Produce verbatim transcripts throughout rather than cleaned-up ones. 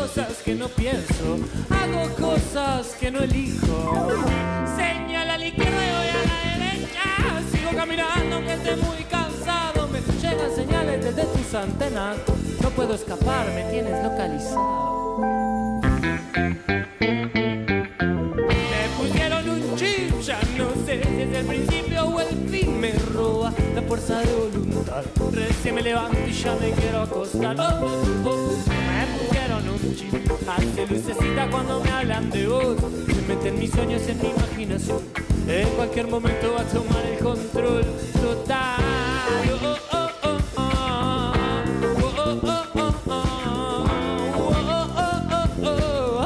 cosas que no pienso, hago cosas que no elijo. Señala a la izquierda y voy a la derecha. Sigo caminando aunque esté muy cansado. Me llegan señales desde tus antenas. No puedo escapar, me tienes localizado. Me pusieron un chip, ya no sé si es el principio o el fin. Me roba la fuerza de voluntad. Recién me levanto y ya me quiero acostar. Oh, oh, oh. Me pusieron un chip, hace lucecita cuando me hablan de vos. Se meten mis sueños en mi imaginación. En cualquier momento va a tomar el control total. Oh, oh, oh, oh, oh. Oh, oh, oh, oh, oh. Oh, oh, oh, oh, oh.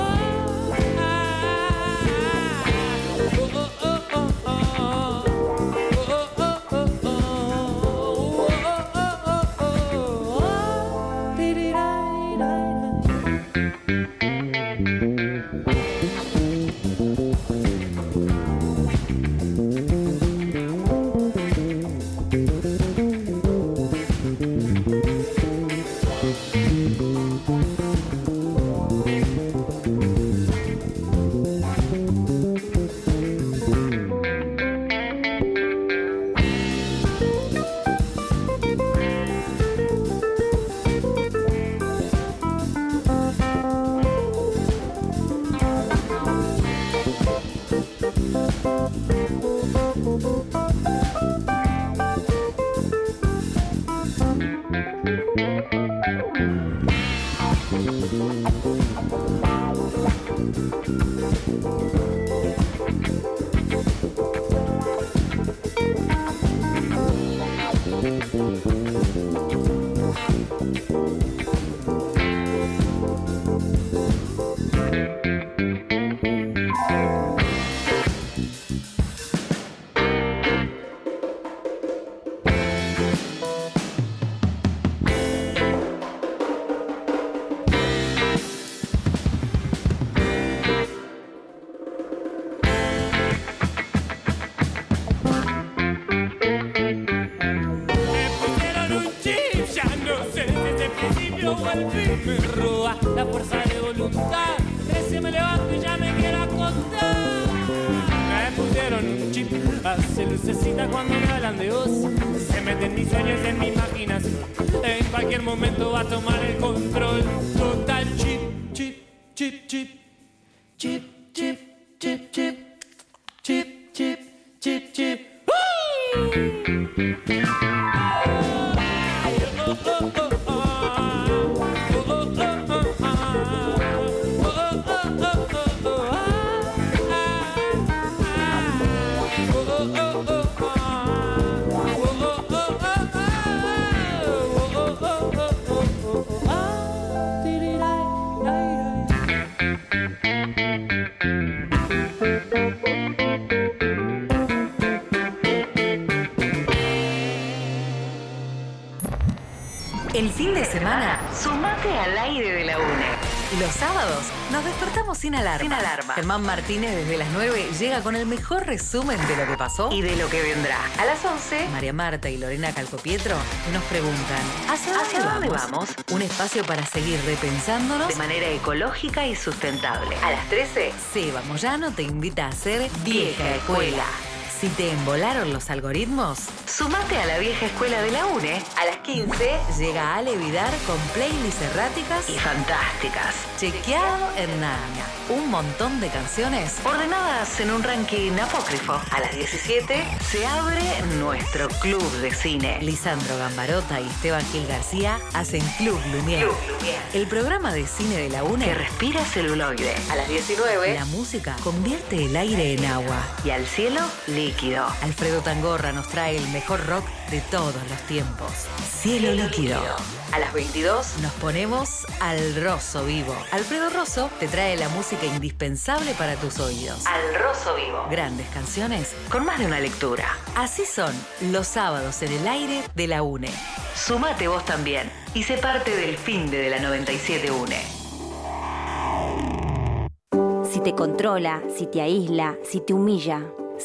El fin de semana, sumate al aire de la UNE. Los sábados nos despertamos sin alarma. Sin alarma. Germán Martínez desde las nueve llega con el mejor resumen de lo que pasó y de lo que vendrá. A las once, María Marta y Lorena Calcopietro nos preguntan ¿hacia dónde, ¿Hacia dónde vamos? vamos? Un espacio para seguir repensándonos de manera ecológica y sustentable. A las trece, Seba Moyano te invita a ser Vieja Escuela. Si te embolaron los algoritmos, sumate a la Vieja Escuela de la UNE. A las quince llega Ale Vidar con playlists erráticas y fantásticas. Chequeado en Narnia. Un montón de canciones ordenadas en un ranking apócrifo. A las diecisiete se abre nuestro club de cine. Lisandro Gambarota y Esteban Gil García hacen Club Lumière. Club Lumière. El programa de cine de la UNE que respira celuloide. A las diecinueve, la música convierte el aire en agua y al cielo líquido. Alfredo Tangorra nos trae el mejor rock de todos los tiempos. Cielo, Cielo líquido. líquido. A las veintidós nos ponemos al Rosso Vivo. Alfredo Rosso te trae la música indispensable para tus oídos. Al Rosso Vivo. Grandes canciones con más de una lectura. Así son los sábados en el aire de la UNE. Sumate vos también y sé parte del fin de la noventa y siete UNE. Si te controla, si te aísla, si te humilla,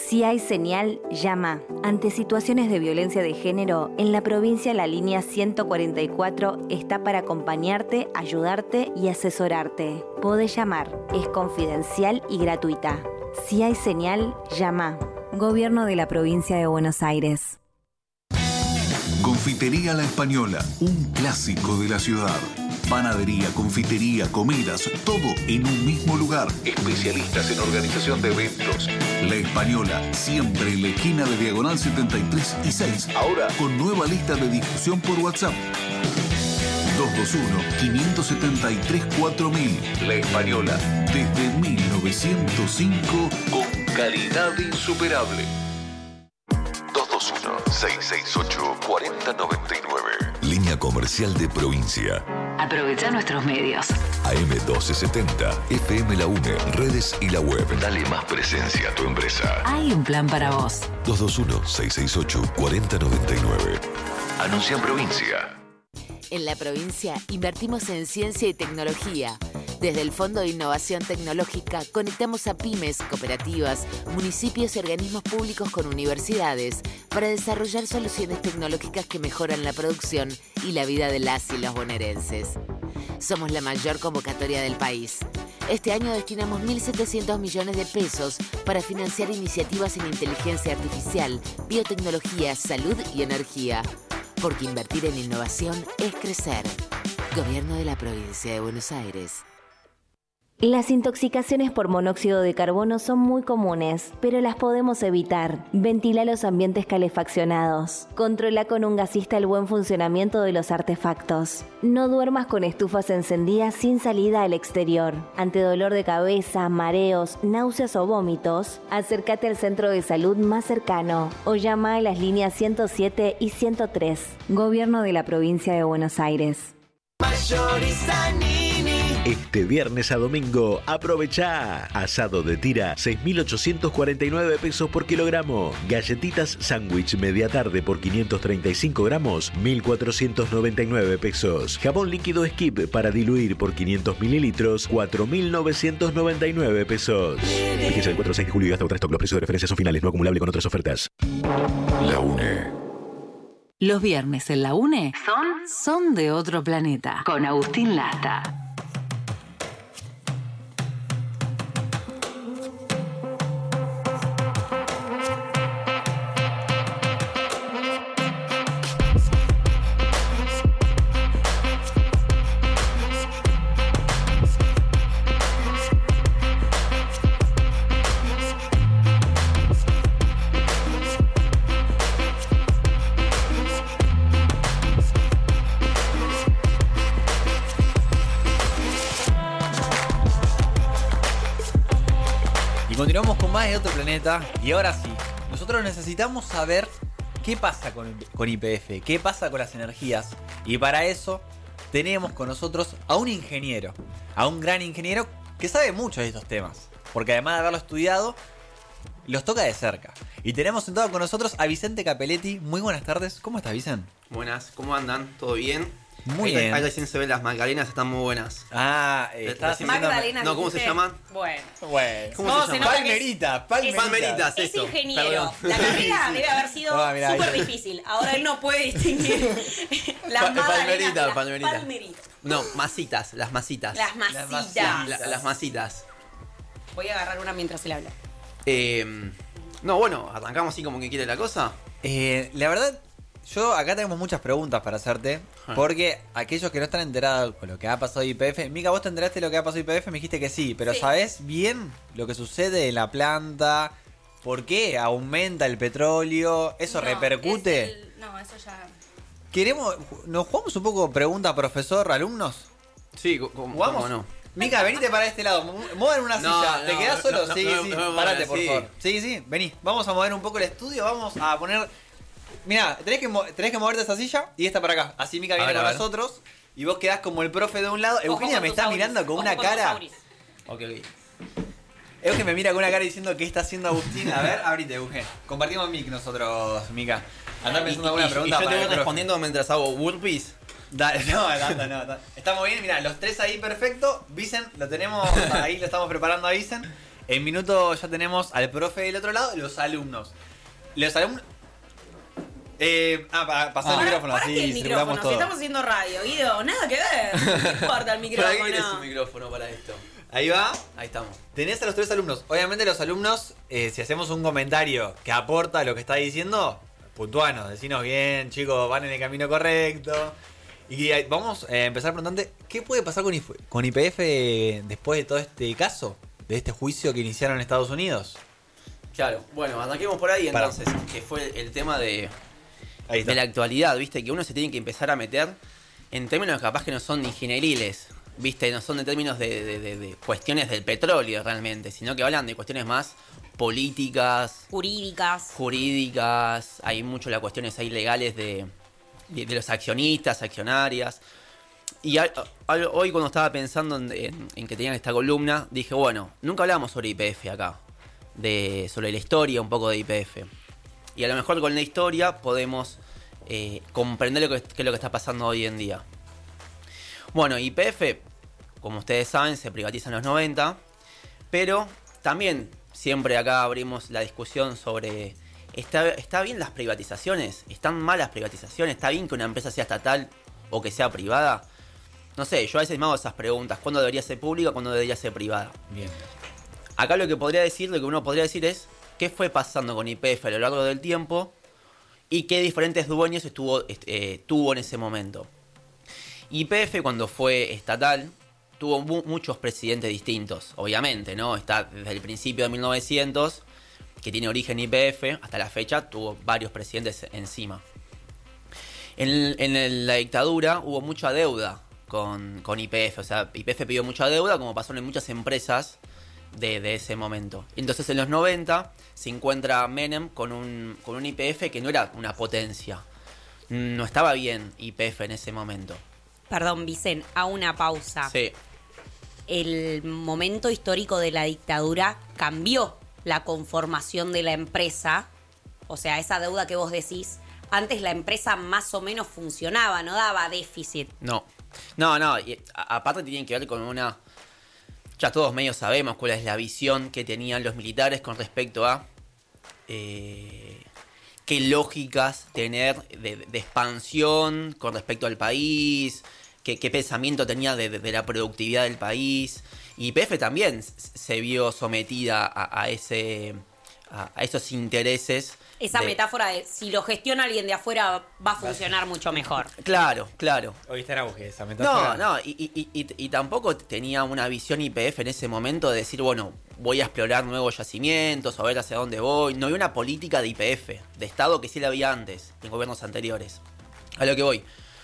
Si hay señal, llama. Ante situaciones de violencia de género, en la provincia la línea ciento cuarenta y cuatro está para acompañarte, ayudarte y asesorarte. Podés llamar, es confidencial y gratuita. Si hay señal, llama. Gobierno de la Provincia de Buenos Aires. Confitería La Española, un clásico de la ciudad. Panadería, confitería, comidas, todo en un mismo lugar. Especialistas en organización de eventos. La Española, siempre en la esquina de Diagonal setenta y tres y seis. Ahora con nueva lista de discusión por WhatsApp. dos dos uno, cinco siete tres, cuatro mil. La Española, desde mil novecientos cinco, con calidad insuperable. dos dos uno, seis seis ocho, cuatro cero nueve nueve. Línea comercial de provincia. Aprovecha nuestros medios. A M doce setenta, F M La UNE, redes y la web. Dale más presencia a tu empresa. Hay un plan para vos. dos dos uno, seis seis ocho, cuatro cero nueve nueve. Anuncia en provincia. En la provincia invertimos en ciencia y tecnología. Desde el Fondo de Innovación Tecnológica conectamos a pymes, cooperativas, municipios y organismos públicos con universidades para desarrollar soluciones tecnológicas que mejoran la producción y la vida de las y los bonaerenses. Somos la mayor convocatoria del país. Este año destinamos mil setecientos millones de pesos para financiar iniciativas en inteligencia artificial, biotecnología, salud y energía. Porque invertir en innovación es crecer. Gobierno de la Provincia de Buenos Aires. Las intoxicaciones por monóxido de carbono son muy comunes, pero las podemos evitar. Ventila los ambientes calefaccionados. Controla con un gasista el buen funcionamiento de los artefactos. No duermas con estufas encendidas sin salida al exterior. Ante dolor de cabeza, mareos, náuseas o vómitos, acércate al centro de salud más cercano o llama a las líneas ciento siete y ciento tres. Gobierno de la Provincia de Buenos Aires. Este viernes a domingo, aprovechá. Asado de tira, seis mil ochocientos cuarenta y nueve pesos por kilogramo. Galletitas sándwich media tarde por quinientos treinta y cinco gramos, mil cuatrocientos noventa y nueve pesos. Jabón líquido Skip para diluir por quinientos mililitros, cuatro mil novecientos noventa y nueve pesos. Fíjese el cuatro al seis de julio y hasta otra stock. Los precios de referencia son finales, no acumulable con otras ofertas. La UNE. Los viernes en la UNE son, son de otro planeta. Con Agustín Lasta. Continuamos con más de otro planeta. Y ahora sí, nosotros necesitamos saber qué pasa con, con Y P F, qué pasa con las energías. Y para eso tenemos con nosotros a un ingeniero, a un gran ingeniero que sabe mucho de estos temas, porque además de haberlo estudiado, los toca de cerca. Y tenemos sentado con nosotros a Vicente Capelletti. Muy buenas tardes. ¿Cómo estás, Vicente? Buenas, ¿cómo andan? ¿Todo bien? Muy ahí, bien. Ahí recién se ven las magdalenas, están muy buenas. Ah, eh, estás Magdalenas. No, ¿cómo se llaman? Bueno. Bueno. ¿Cómo No, se se llaman? nota Palmeritas, palmeritas. Palmeritas, Es eso. ingeniero. Perdón. La carrera debe haber sido Ah, mirá, súper ahí. difícil. Ahora él no puede distinguir las Pa- magdalenas palmeritas, de las palmeritas. palmeritas. No, masitas, las masitas. Las masitas. masitas. La- las masitas. Voy a agarrar una mientras él habla. Eh, no, bueno, arrancamos así como que quiere la cosa. Eh, la verdad, yo acá tenemos muchas preguntas para hacerte. Porque aquellos que no están enterados con lo que ha pasado en Y P F, Mica, vos te enteraste de lo que ha pasado en Y P F, me dijiste que sí, pero Sí. ¿sabés bien lo que sucede en la planta? ¿Por qué aumenta el petróleo? ¿Eso No, repercute? es el- No, eso ya... ¿Queremos, ¿Nos jugamos un poco pregunta profesor, alumnos? Sí, ¿cómo, ¿Jugamos? cómo no? Mica, venite para este lado, mu- muevan una No, silla, ¿te no, quedás solo? no, sí, no, sí, no me parate muevas, por sí. favor. Sí, sí, vení, vamos a mover un poco el estudio, vamos a poner... Mirá, tenés que, mo- tenés que moverte esa silla y esta para acá. Así Mica viene ver, con a ver. nosotros y vos quedás como el profe de un lado. Ojo Eugenia con me tus está auris. mirando con Ojo una con tus cara. auris. Ok, ok. Eugen me mira con una cara diciendo qué está haciendo Agustín. A ver, abrite, Eugen. Compartimos mic nosotros, Mica. Andá pensando Y- alguna y- pregunta y yo para te el voy profe. respondiendo mientras hago burpees. Dale, no, no, no, no. Estamos bien, mirá, los tres ahí perfecto. Vicen, lo tenemos ahí, lo estamos preparando a Vicen. En minuto ya tenemos al profe del otro lado y los alumnos. Los alumnos... Eh, ah, para pasar Ah. el micrófono, ¿Para así qué el circulamos micrófono? todo. Si estamos haciendo radio, Guido, nada que ver. ¿Qué importa el ¿Para qué querés un micrófono? micrófono para esto? Ahí va. Ahí estamos. Tenés a los tres alumnos. Obviamente los alumnos, eh, si hacemos un comentario que aporta lo que está diciendo, puntuanos, decinos bien, chicos, van en el camino correcto. Y eh, vamos a empezar preguntando, ¿qué puede pasar con, I F- con I P F después de todo este caso? De este juicio que iniciaron en Estados Unidos. Claro, bueno, arranquemos por ahí Para. entonces, que fue el tema de, Ahí está. de la actualidad, ¿viste? Que uno se tiene que empezar a meter en términos capaz que no son ni ingenieriles, ¿viste? No son de términos de, de- de- de cuestiones del petróleo realmente, sino que hablan de cuestiones más políticas, Jurídicas. jurídicas, hay mucho las cuestiones ahí legales de, de, de los accionistas, accionarias. Y a- a- hoy cuando estaba pensando en, en- en que tenían esta columna, dije, bueno, nunca hablamos sobre I P F acá, de, sobre la historia un poco de I P F. Y a lo mejor con la historia podemos eh, comprender lo que, qué es lo que está pasando hoy en día. Bueno, I P F, como ustedes saben, se privatiza en los noventa, pero también siempre acá abrimos la discusión sobre, ¿está, ¿está bien las privatizaciones? ¿Están mal las privatizaciones? ¿Está bien que una empresa sea estatal o que sea privada? No sé, yo a veces me hago esas preguntas. ¿Cuándo debería ser pública? ¿Cuándo debería ser privada? Bien. Acá lo que podría decir, lo que uno podría decir es qué fue pasando con I P F a lo largo del tiempo y qué diferentes dueños estuvo, eh, tuvo en ese momento. I P F cuando fue estatal tuvo mu- muchos presidentes distintos, obviamente, ¿no? Está desde el principio de mil novecientos, que tiene origen I P F, hasta la fecha tuvo varios presidentes encima. En, en el- la dictadura hubo mucha deuda con, con I P F, o sea, I P F pidió mucha deuda como pasó en muchas empresas de, de ese momento. Entonces en los noventa se encuentra Menem con un, con un I P F que no era una potencia. No estaba bien I P F en ese momento. Perdón, Vicen, a una pausa. Sí, El momento histórico de la dictadura cambió la conformación de la empresa. O sea, esa deuda que vos decís, antes la empresa más o menos funcionaba, no daba déficit. no. No, no, y a- aparte tienen que ver con una... Ya todos medio sabemos cuál es la visión que tenían los militares con respecto a... eh, qué lógicas tener de, de expansión con respecto al país, qué, qué pensamiento tenía de, de- de la productividad del país. Y Y P F también s- se vio sometida a, a ese a, a esos intereses. Esa de- metáfora de si lo gestiona alguien de afuera va a funcionar mucho mejor. Claro, claro. Hoy está en auge esa No, metáfora. no, y, y- y- y tampoco tenía una visión Y P F en ese momento de decir, bueno, voy a explorar nuevos yacimientos, a ver hacia dónde voy. No había una política de Y P F, de Estado, que sí la había antes, en gobiernos anteriores. A lo que voy,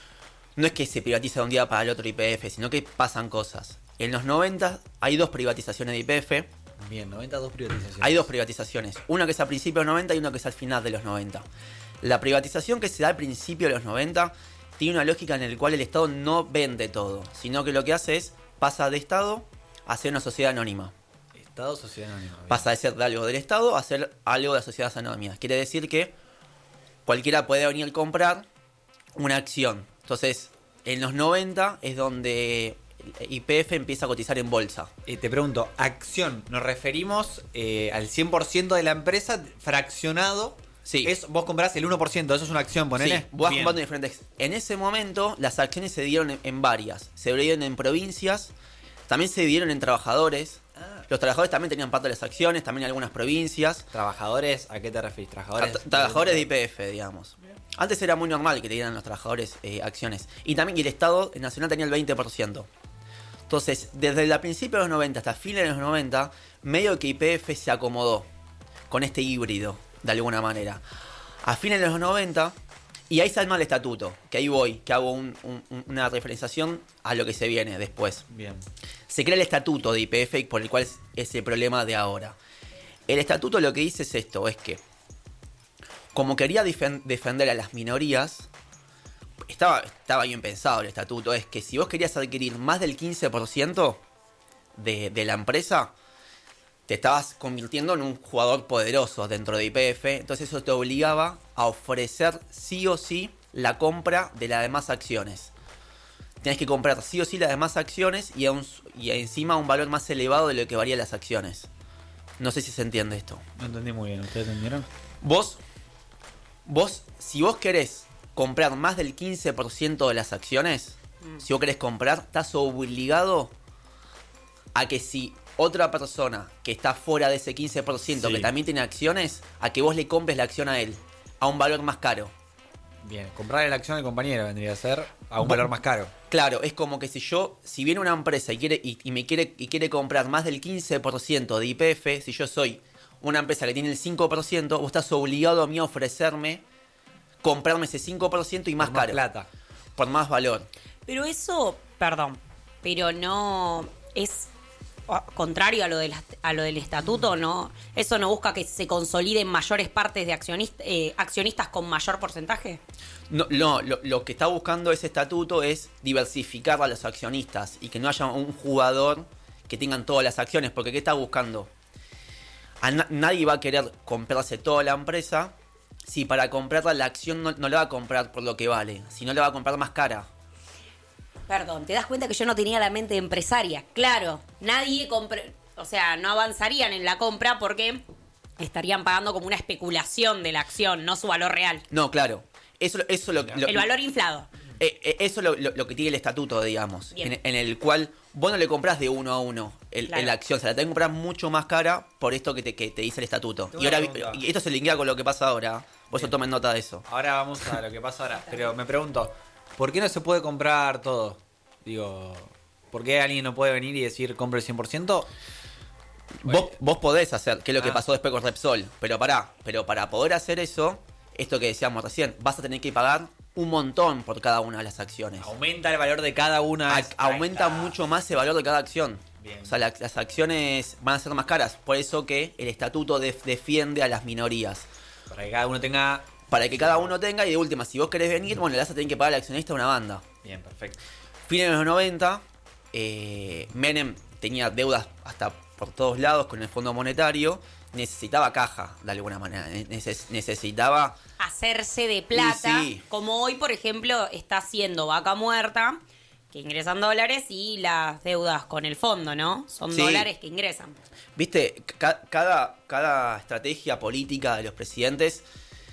no es que se privatiza de un día para el otro Y P F, sino que pasan cosas. En los noventa hay dos privatizaciones de Y P F. Bien, noventa y dos privatizaciones. Hay dos privatizaciones, una que es a principios de los noventa y una que es al final de los noventa. La privatización que se da al principio de los noventa tiene una lógica en la cual el Estado no vende todo, sino que lo que hace es pasa de Estado a ser una sociedad anónima. Estado, sociedad anónima. bien. Pasa de ser de algo del Estado a ser algo de las sociedades anónimas. Quiere decir que cualquiera puede venir a comprar una acción. Entonces, en los noventa es donde Y P F empieza a cotizar en bolsa. Eh, te pregunto, acción, ¿nos referimos eh, al cien por ciento de la empresa fraccionado? Sí. Es, vos comprás el uno por ciento, eso es una acción, ponele. Sí, vos vas Bien. comprando diferentes. En ese momento, las acciones se dieron en, en varias. Se dividieron en provincias, también se dividieron en trabajadores. Ah. Los trabajadores también tenían parte de las acciones, también en algunas provincias. ¿Trabajadores? ¿A qué te refieres? A ¿Trabajadores? tra- trabajadores de Y P F, digamos. Antes era muy normal que te dieran los trabajadores eh, acciones. Y también y el Estado Nacional tenía el veinte por ciento. Entonces, desde el principio de los noventa hasta fines de los noventa, medio que Y P F se acomodó con este híbrido, de alguna manera. A fines de los noventa, y ahí se arma el estatuto, que ahí voy, que hago un- un- una referenciación a lo que se viene después. Bien. Se crea el estatuto de Y P F, por el cual es, es el problema de ahora. El estatuto lo que dice es esto, es que, como quería difen- defender a las minorías, estaba, estaba bien pensado el estatuto, es que si vos querías adquirir más del quince por ciento de, de la empresa, te estabas convirtiendo en un jugador poderoso dentro de Y P F, entonces eso te obligaba a ofrecer sí o sí la compra de las demás acciones. Tienes que comprar sí o sí las demás acciones y, a un- y encima un valor más elevado de lo que valían las acciones. No sé si se entiende esto. No entendí muy bien. ¿Ustedes entendieron? Vos, vos, si vos querés comprar más del quince por ciento de las acciones, mm. si vos querés comprar, estás obligado a que si otra persona que está fuera de ese quince por ciento sí. que también tiene acciones, a que vos le compres la acción a él a un valor más caro. Bien, comprar la acción del compañero vendría a ser a un valor más caro. Claro, es como que si yo, si viene una empresa y quiere y, y me quiere y quiere comprar más del quince por ciento de Y P F, si yo soy una empresa que tiene el cinco por ciento, vos estás obligado a mí a ofrecerme comprarme ese cinco por ciento y más, por más caro. Plata. Por más valor. Pero eso, perdón, pero no es contrario a lo, de la, a lo del estatuto, ¿no? ¿Eso no busca que se consoliden mayores partes de accionistas, eh, accionistas con mayor porcentaje? No, no lo, lo que está buscando ese estatuto es diversificar a los accionistas y que no haya un jugador que tengan todas las acciones, porque ¿qué está buscando? A na- nadie va a querer comprarse toda la empresa si para comprarla la acción no, no la va a comprar por lo que vale, sino la va a comprar más cara. Perdón, ¿te das cuenta que yo no tenía la mente empresaria? Claro, nadie compra, o sea, no avanzarían en la compra porque estarían pagando como una especulación de la acción, no su valor real. No, claro. Eso, eso lo, lo, el valor inflado. Eh, eh, eso es lo, lo, lo que tiene el estatuto, digamos, en, en el cual vos no le compras de uno a uno el, claro. la acción, o sea, la tenés que comprar mucho más cara por esto que te, que te dice el estatuto. Y ahora y esto se linkea con lo que pasa ahora. Vos tomen nota de eso. Ahora vamos a lo que pasa ahora. Pero me pregunto, ¿por qué no se puede comprar todo? Digo, ¿por qué alguien no puede venir y decir compre el cien por ciento? Vos, vos podés hacer, que es lo ah. que pasó después con Repsol. Pero pará, pero para poder hacer eso, esto que decíamos recién, vas a tener que pagar un montón por cada una de las acciones. Aumenta el valor de cada una. A, aumenta mucho más el valor de cada acción. Bien. O sea, la, las acciones van a ser más caras. Por eso que el estatuto de, defiende a las minorías. Para que cada uno tenga... Para que cada uno tenga, y de última, si vos querés venir, bueno, le vas a tener que pagar al accionista una banda. Bien, perfecto. Fines de los noventa, eh, Menem tenía deudas hasta por todos lados con el Fondo Monetario. Necesitaba caja, de alguna manera. Neces- necesitaba... hacerse de plata, sí. como hoy, por ejemplo, está haciendo Vaca Muerta, que ingresan dólares, y las deudas con el fondo, ¿no? Son sí. dólares que ingresan. Viste, ca- cada, cada estrategia política de los presidentes,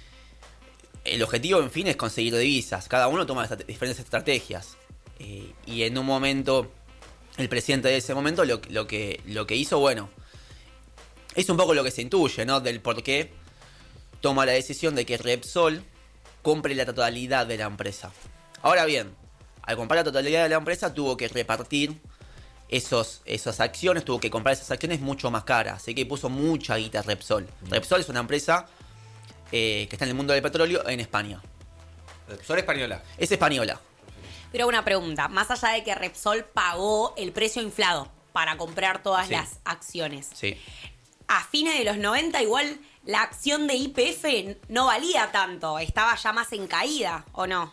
el objetivo, en fin, es conseguir divisas. Cada uno toma estra- diferentes estrategias. Eh, y en un momento, el presidente de ese momento lo, lo, que, lo que hizo, bueno, es un poco lo que se intuye, ¿no? Del por qué toma la decisión de que Repsol compre la totalidad de la empresa. Ahora bien, al comprar la totalidad de la empresa tuvo que repartir esos, esas acciones, tuvo que comprar esas acciones mucho más caras. Así que puso mucha guita Repsol. Mm. Repsol es una empresa eh, que está en el mundo del petróleo en España. ¿Repsol española? Es española. Pero una pregunta, más allá de que Repsol pagó el precio inflado para comprar todas sí. las acciones. Sí. A fines de los noventa igual la acción de Y P F no valía tanto, estaba ya más en caída, ¿o no?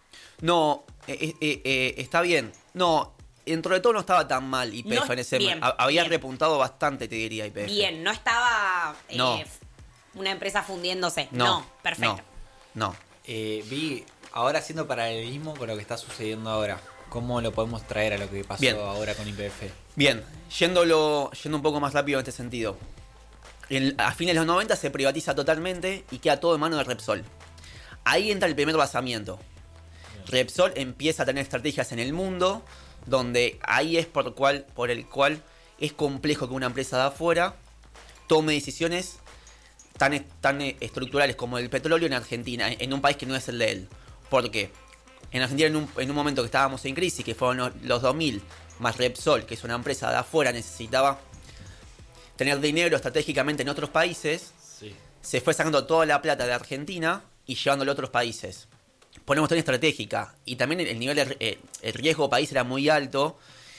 No, eh, eh, eh, está bien. No, dentro de todo no estaba tan mal Y P F no, en ese bien, momento. Había bien. repuntado bastante, te diría, Y P F. Bien, no estaba eh, no. una empresa fundiéndose. No, No, perfecto. No. no. Eh, vi, ahora haciendo paralelismo con lo que está sucediendo ahora. ¿Cómo lo podemos traer a lo que pasó bien. ahora con Y P F? Bien, yéndolo, yendo un poco más rápido en este sentido. En, a fines de los noventa se privatiza totalmente y queda todo en manos de Repsol. Ahí entra el primer basamiento. Repsol empieza a tener estrategias en el mundo, donde ahí es por, cual, por el cual es complejo que una empresa de afuera tome decisiones tan, tan estructurales como el petróleo en Argentina, en un país que no es el de él. ¿Por qué? En Argentina, en un, en un momento que estábamos en crisis, que fueron los, los dos mil, más Repsol, que es una empresa de afuera, necesitaba tener dinero estratégicamente en otros países, sí. se fue sacando toda la plata de Argentina y llevándolo a otros países. Ponemos tan estratégica. Y también el nivel de eh, el riesgo país era muy alto.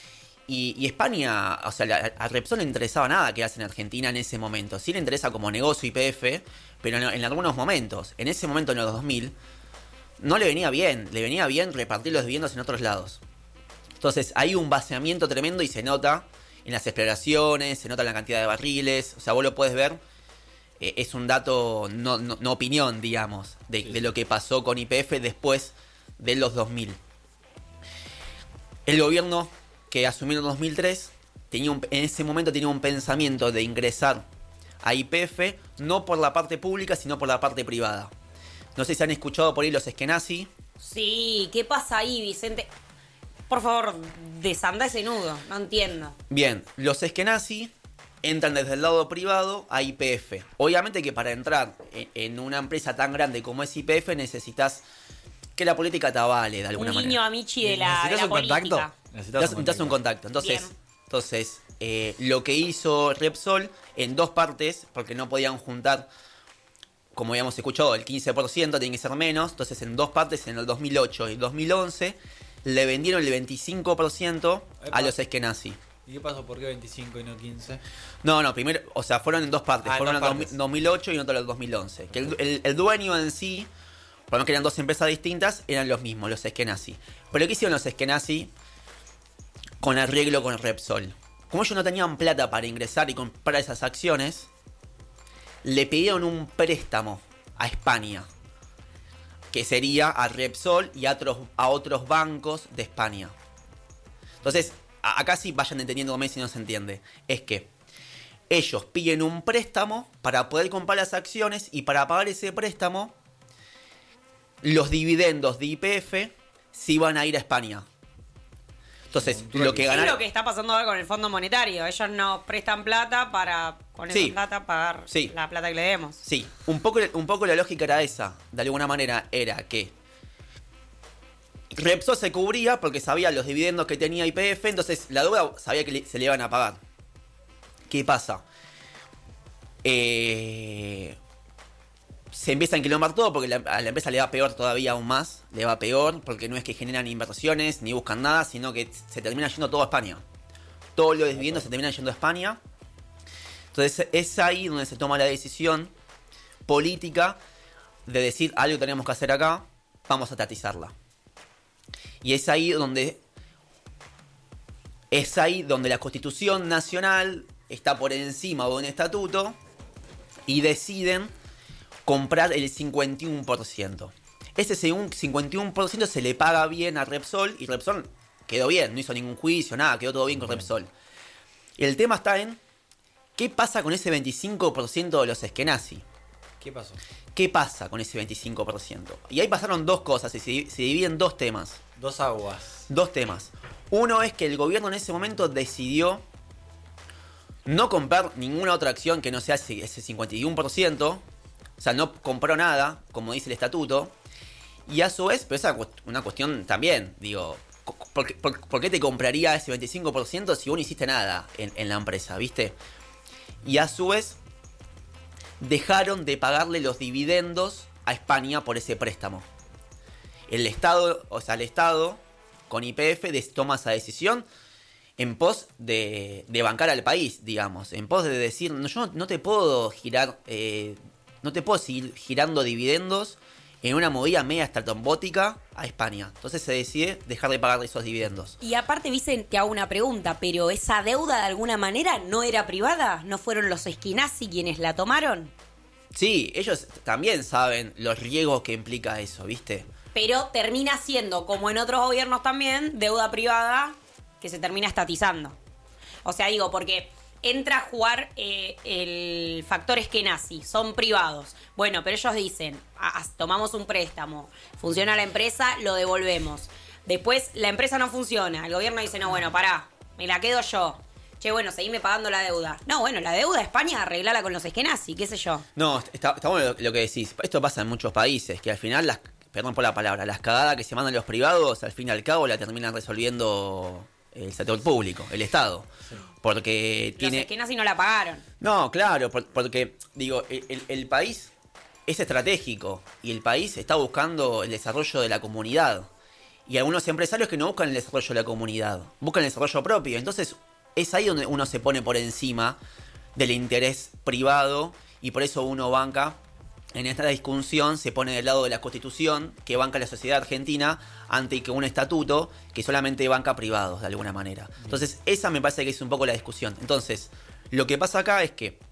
Y, y España, o sea, la, a Repsol no le interesaba nada que hace en Argentina en ese momento. Sí le interesa como negocio Y P F, pero en, en algunos momentos, en ese momento en los dos mil, no le venía bien. Le venía bien repartir los dividendos en otros lados. Entonces hay un vaciamiento tremendo y se nota en las exploraciones, se nota en la cantidad de barriles. O sea, vos lo puedes ver. Eh, es un dato, no, no, no opinión, digamos, de, sí. de lo que pasó con Y P F después de los dos mil. El gobierno que asumió en dos mil tres, tenía un, en ese momento tenía un pensamiento de ingresar a Y P F, no por la parte pública, sino por la parte privada. No sé si han escuchado por ahí los Eskenazi. Sí, ¿qué pasa ahí, Vicente? Por favor, desanda ese nudo, no entiendo. Bien, los Eskenazi entran desde el lado privado a Y P F. Obviamente que para entrar en una empresa tan grande como es Y P F necesitas que la política te avale de alguna un manera. Un niño amichi de la, de la un política. Contacto? Necesitas, necesitas un contacto. Entonces, Bien. entonces eh, lo que hizo Repsol en dos partes, porque no podían juntar, como habíamos escuchado, el quince por ciento, tiene que ser menos. Entonces, en dos partes, en el dos mil ocho y dos mil once, le vendieron el veinticinco por ciento Epa. a los Eskenazi. ¿Y qué pasó? ¿Por qué veinticinco y no quince? No, no, primero, o sea, fueron en dos partes. Ah, en fueron en dos el partes. dos mil ocho y en otro en el dos mil once. Que el, el- el dueño en sí, por lo menos que eran dos empresas distintas, eran los mismos, los Eskenazi. Pero ¿qué hicieron los Eskenazi con arreglo con Repsol? Como ellos no tenían plata para ingresar y comprar esas acciones, le pidieron un préstamo a España, que sería a Repsol y a otros, a otros bancos de España. Entonces, a- acá sí vayan entendiéndome si no se entiende. Es que ellos piden un préstamo para poder comprar las acciones y para pagar ese préstamo, los dividendos de Y P F sí van a ir a España. Entonces, lo que Es ganaron... lo que está pasando ahora con el Fondo Monetario. Ellos nos prestan plata para, con esa Sí. plata, pagar Sí. la plata que le demos. Sí, un poco, un poco la lógica era esa. De alguna manera era que Repsol se cubría porque sabía los dividendos que tenía Y P F, entonces la deuda sabía que le- se le iban a pagar. ¿Qué pasa? Eh, se empieza a enquilombar todo porque la- a la empresa le va peor todavía aún más. Le va peor porque no es que generan inversiones ni buscan nada, sino que se termina yendo todo a España. Todos los dividendos se terminan yendo a España. Entonces es ahí donde se toma la decisión política de decir algo tenemos que hacer acá, vamos a estatizarla. Y es ahí donde es ahí donde la Constitución Nacional está por encima de un estatuto y deciden comprar el cincuenta y uno por ciento. Ese cincuenta y uno por ciento se le paga bien a Repsol y Repsol quedó bien, no hizo ningún juicio, nada, quedó todo bien con Repsol. Y el tema está en ¿qué pasa con ese veinticinco por ciento de los Eskenazi? ¿Qué pasó? ¿Qué pasa con ese veinticinco por ciento? Y ahí pasaron dos cosas y se, se dividen dos temas. Dos aguas. Dos temas. Uno es que el gobierno en ese momento decidió no comprar ninguna otra acción que no sea ese, ese cincuenta y uno por ciento. O sea, no compró nada, como dice el estatuto. Y a su vez, pero esa es una cuestión también, digo, ¿por qué, por, por qué te compraría ese veinticinco por ciento si vos no hiciste nada en, en la empresa, viste? Y a su vez, dejaron de pagarle los dividendos a España por ese préstamo. El Estado, o sea, el Estado, con Y P F, des- toma esa decisión en pos de, de bancar al país, digamos. En pos de decir, no, yo no, no te puedo girar, eh, no te puedo seguir girando dividendos en una movida media estratombótica a España. Entonces se decide dejar de pagar esos dividendos. Y aparte, Vicente, te hago una pregunta, pero ¿esa deuda de alguna manera no era privada? ¿No fueron los Eskenazi quienes la tomaron? Sí, ellos también saben los riesgos que implica eso, ¿viste? Pero termina siendo, como en otros gobiernos también, deuda privada que se termina estatizando. O sea, digo, porque entra a jugar eh, el factor Eskenazi, son privados. Bueno, pero ellos dicen, ah, tomamos un préstamo, funciona la empresa, lo devolvemos. Después la empresa no funciona, el gobierno dice, no, bueno, pará, me la quedo yo. Che, bueno, seguime pagando la deuda. No, bueno, la deuda de España arreglala con los Eskenazi, qué sé yo. No, está, está bueno lo, lo que decís. Esto pasa en muchos países, que al final, las, perdón por la palabra, las cagadas que se mandan los privados, al fin y al cabo la terminan resolviendo el sector público, el Estado. Sí. Porque los tiene... Los Eskenazi no la pagaron. No, claro, por, porque, digo, el, el, el país es estratégico y el país está buscando el desarrollo de la comunidad. Y algunos empresarios que no buscan el desarrollo de la comunidad, buscan el desarrollo propio. Entonces, es ahí donde uno se pone por encima del interés privado y por eso uno banca, en esta discusión se pone del lado de la Constitución que banca la sociedad argentina ante que un estatuto que solamente banca privados de alguna manera. Entonces esa me parece que es un poco la discusión. Entonces lo que pasa acá es que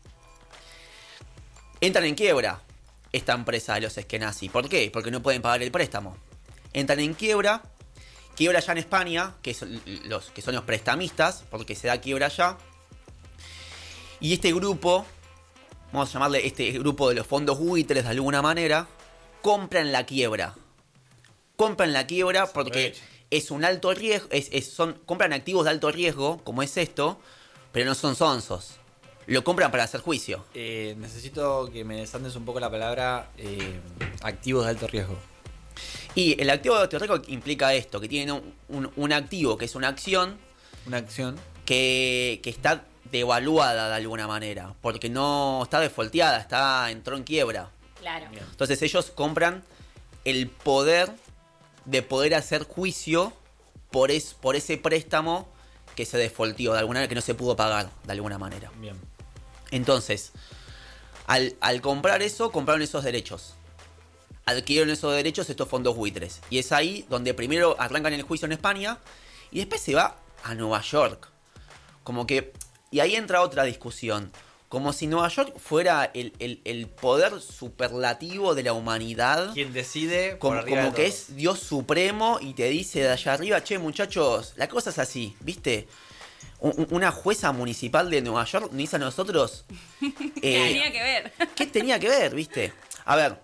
entran en quiebra esta empresa de los Eskenazi. ¿Por qué? Porque no pueden pagar el préstamo. Entran en quiebra. Quiebra ya en España, que son los, que son los prestamistas, porque se da quiebra allá. Y este grupo vamos a llamarle este grupo de los fondos buitres de alguna manera, compran la quiebra. Compran la quiebra porque es un alto riesgo, es, es, son, compran activos de alto riesgo, como es esto, pero no son sonsos. Lo compran para hacer juicio. Eh, necesito que me desandes un poco la palabra eh, activos de alto riesgo. Y el activo de alto riesgo implica esto, que tienen un, un, un activo que es una acción. Una acción. Que, que está devaluada de alguna manera, porque no está defolteada, está entró en quiebra. Claro. Entonces ellos compran el poder de poder hacer juicio por, es, por ese préstamo que se defolteó de alguna manera, que no se pudo pagar de alguna manera. Bien. Entonces, al, al comprar eso, compraron esos derechos. Adquirieron esos derechos estos fondos buitres. Y es ahí donde primero arrancan el juicio en España y después se va a Nueva York. Como que... Y ahí entra otra discusión. Como si Nueva York fuera el, el, el poder superlativo de la humanidad. Quien decide como, por arriba como de que todo. es Dios supremo y te dice de allá arriba, che muchachos, la cosa es así, ¿viste? Un, una jueza municipal de Nueva York nos dice a nosotros... ¿Qué eh, tenía que ver? ¿Qué tenía que ver, viste? A ver,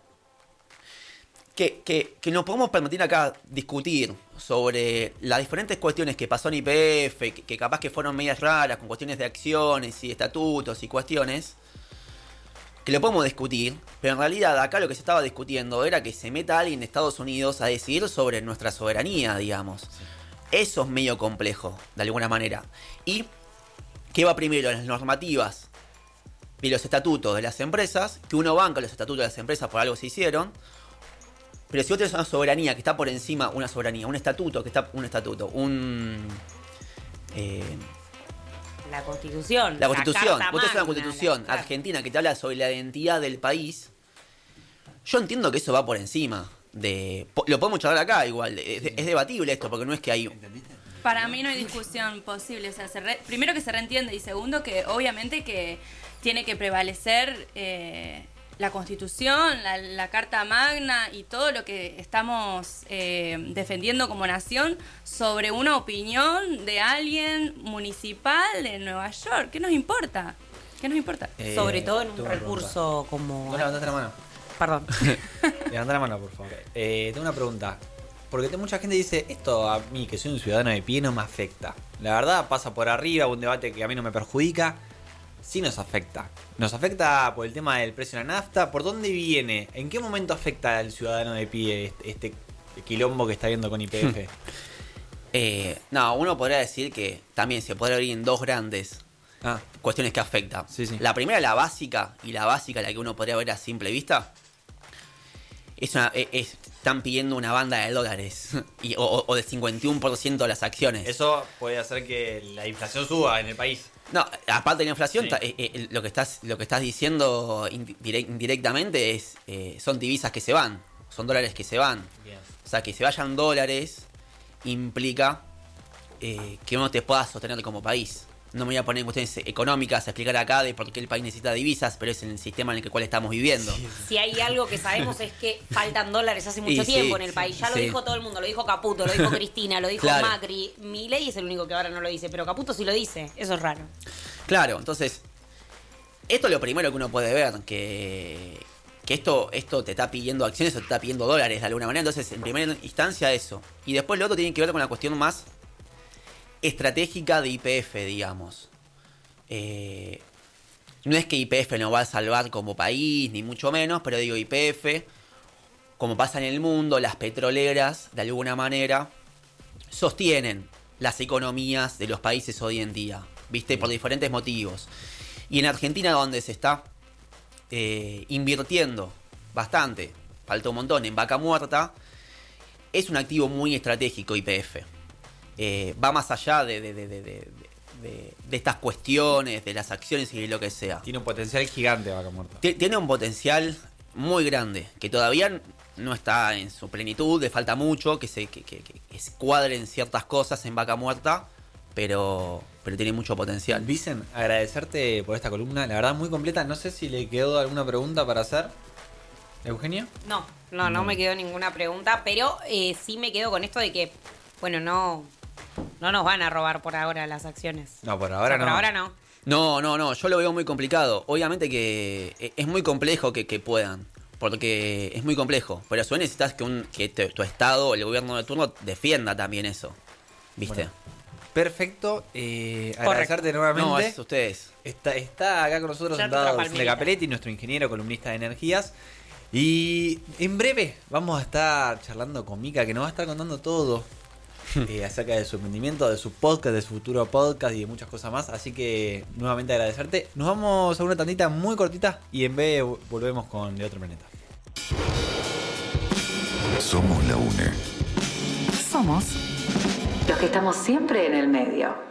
que, que, que nos podemos permitir acá discutir sobre las diferentes cuestiones que pasó en Y P F, que, que capaz que fueron medias raras, con cuestiones de acciones y estatutos y cuestiones, que lo podemos discutir, pero en realidad acá lo que se estaba discutiendo era que se meta alguien de Estados Unidos a decidir sobre nuestra soberanía, digamos. Sí. Eso es medio complejo, de alguna manera. ¿Y qué va primero? Las normativas y los estatutos de las empresas, que uno banca los estatutos de las empresas, por algo se hicieron. Pero si vos tenés una soberanía que está por encima, una soberanía, un estatuto que está, un estatuto, un... Eh, la Constitución. La Constitución. La vos tenés una magna, Constitución la, argentina que te habla sobre la identidad del país. Yo entiendo que eso va por encima de... Lo podemos charlar acá igual, es, es debatible esto, porque no es que hay... Para mí no hay discusión posible. O sea, se re, primero que se reentiende y segundo que obviamente que tiene que prevalecer... Eh, la Constitución, la, la Carta Magna y todo lo que estamos eh, defendiendo como nación sobre una opinión de alguien municipal de Nueva York. ¿Qué nos importa? ¿Qué nos importa? Eh, sobre todo en un recurso como... ¿No levantaste la mano? Perdón. Levanta la mano, por favor. Eh, tengo una pregunta. Porque mucha gente dice, esto a mí, que soy un ciudadano de pie, no me afecta. La verdad, pasa por arriba, un debate que a mí no me perjudica. Sí nos afecta. Nos afecta por el tema del precio de la nafta. ¿Por dónde viene? ¿En qué momento afecta al ciudadano de pie este, este quilombo que está viendo con Y P F? eh, no, uno podría decir que también se podría abrir en dos grandes ah. cuestiones que afectan. Sí, sí. La primera, la básica, y la básica, la que uno podría ver a simple vista, es una, es, es, están pidiendo una banda de dólares y, o, o del cincuenta y uno por ciento de las acciones. Eso puede hacer que la inflación suba en el país. No, aparte de la inflación, sí. eh, eh, lo que estás lo que estás diciendo indirect, indirectamente es eh, son divisas que se van, son dólares que se van. Bien. O sea, que se vayan dólares implica eh, que uno te pueda sostener como país. No me voy a poner en cuestiones económicas a explicar acá de por qué el país necesita divisas, pero es en el sistema en el cual estamos viviendo. Sí. Si hay algo que sabemos es que faltan dólares hace mucho y tiempo sí, en el país. Ya sí. lo dijo todo el mundo, lo dijo Caputo, lo dijo Cristina, lo dijo claro. Macri. Milei es el único que ahora no lo dice, pero Caputo sí lo dice. Eso es raro. Claro, entonces, esto es lo primero que uno puede ver, que, que esto, esto te está pidiendo acciones o te está pidiendo dólares de alguna manera. Entonces, en primera instancia eso. Y después lo otro tiene que ver con la cuestión más estratégica de Y P F, digamos. Eh, no es que Y P F nos va a salvar como país, ni mucho menos, pero digo Y P F, como pasa en el mundo, las petroleras, de alguna manera, sostienen las economías de los países hoy en día, ¿viste? Por diferentes motivos. Y en Argentina, donde se está eh, invirtiendo bastante, falta un montón, en Vaca Muerta, es un activo muy estratégico Y P F. Eh, va más allá de... de, de, de, de De, de estas cuestiones, de las acciones y de lo que sea. Tiene un potencial gigante Vaca Muerta. Tiene un potencial muy grande, que todavía no está en su plenitud, le falta mucho, que se, que, que, que se cuadren ciertas cosas en Vaca Muerta, pero, pero tiene mucho potencial. Vicen, agradecerte por esta columna, la verdad muy completa. No sé si le quedó alguna pregunta para hacer. ¿Eugenia? No, no, no, no me quedó ninguna pregunta, pero eh, sí me quedo con esto de que, bueno, no... No nos van a robar por ahora las acciones. No, por ahora o sea, no. Por ahora no. No, no, no, yo lo veo muy complicado. Obviamente que es muy complejo que, que puedan, porque es muy complejo. Pero a su vez necesitas que, un, que te, tu estado o el gobierno de turno defienda también eso. ¿Viste? Bueno, perfecto. Eh, agradecerte nuevamente. No, es ustedes. Está, está acá con nosotros Ya sentado toca Vicente Capelletti, nuestro ingeniero columnista de energías. Y en breve vamos a estar charlando con Mica, que nos va a estar contando todo eh, acerca de su emprendimiento, de su podcast, de su futuro podcast y de muchas cosas más. Así que nuevamente agradecerte. Nos vamos a una tandita muy cortita y en breve volvemos con De Otro Planeta. Somos la UNE. Somos los que estamos siempre en el medio.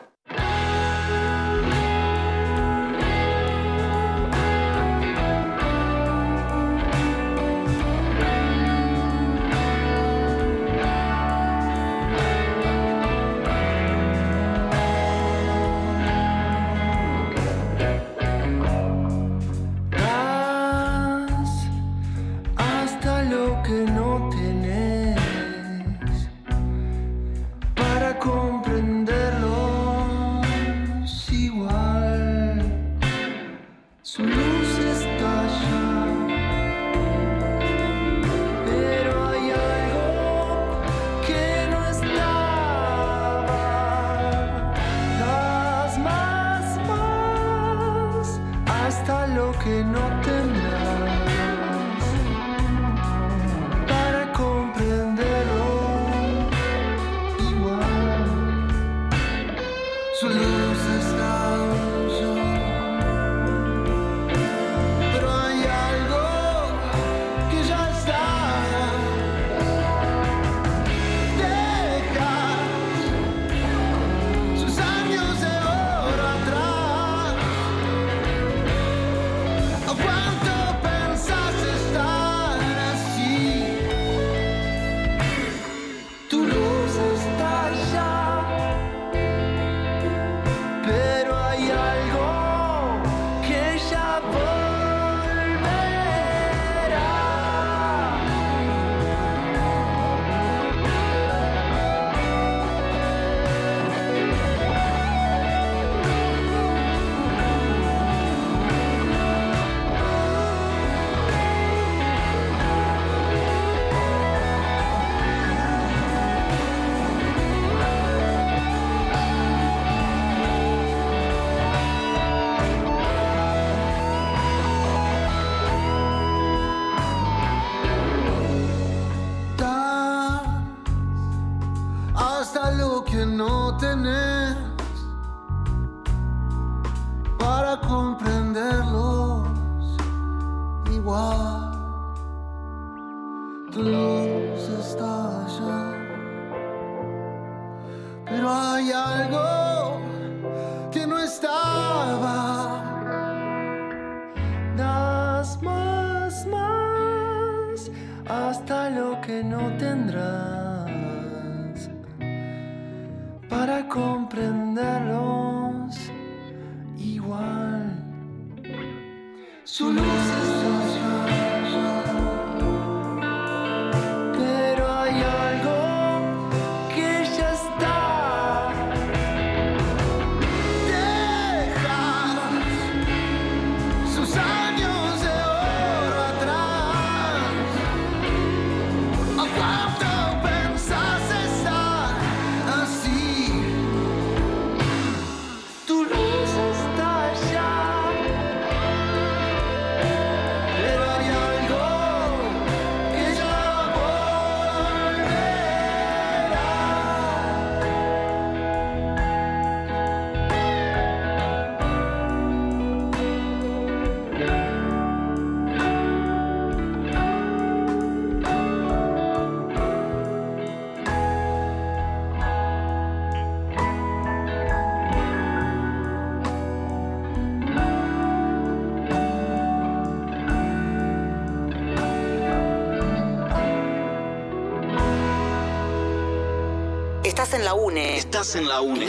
Estás en la UNE. Estás en la UNE.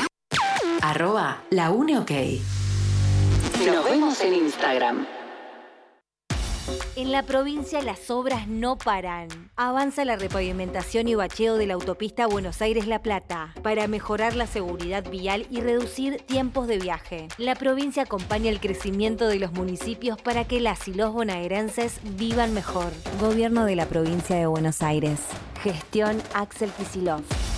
Arroba la UNE OK. Nos vemos en Instagram. En la provincia las obras no paran. Avanza la repavimentación y bacheo de la autopista Buenos Aires-La Plata para mejorar la seguridad vial y reducir tiempos de viaje. La provincia acompaña el crecimiento de los municipios para que las y los bonaerenses vivan mejor. Gobierno de la provincia de Buenos Aires. Gestión Axel Kicillof.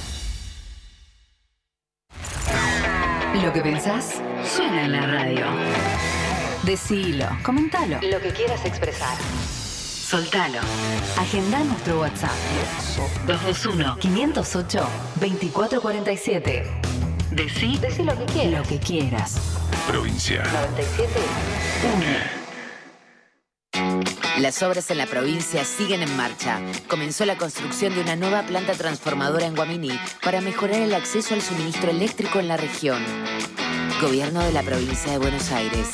Lo que pensás suena en la radio. Decilo, comentalo. Lo que quieras expresar. Soltalo. Agendá nuestro WhatsApp. dos dos uno, cinco cero ocho, dos cuatro cuatro siete. Decí, Decí lo que quieras. Lo que quieras. Provincia noventa y siete uno. Las obras en la provincia siguen en marcha. Comenzó la construcción de una nueva planta transformadora en Guaminí para mejorar el acceso al suministro eléctrico en la región. Gobierno de la provincia de Buenos Aires.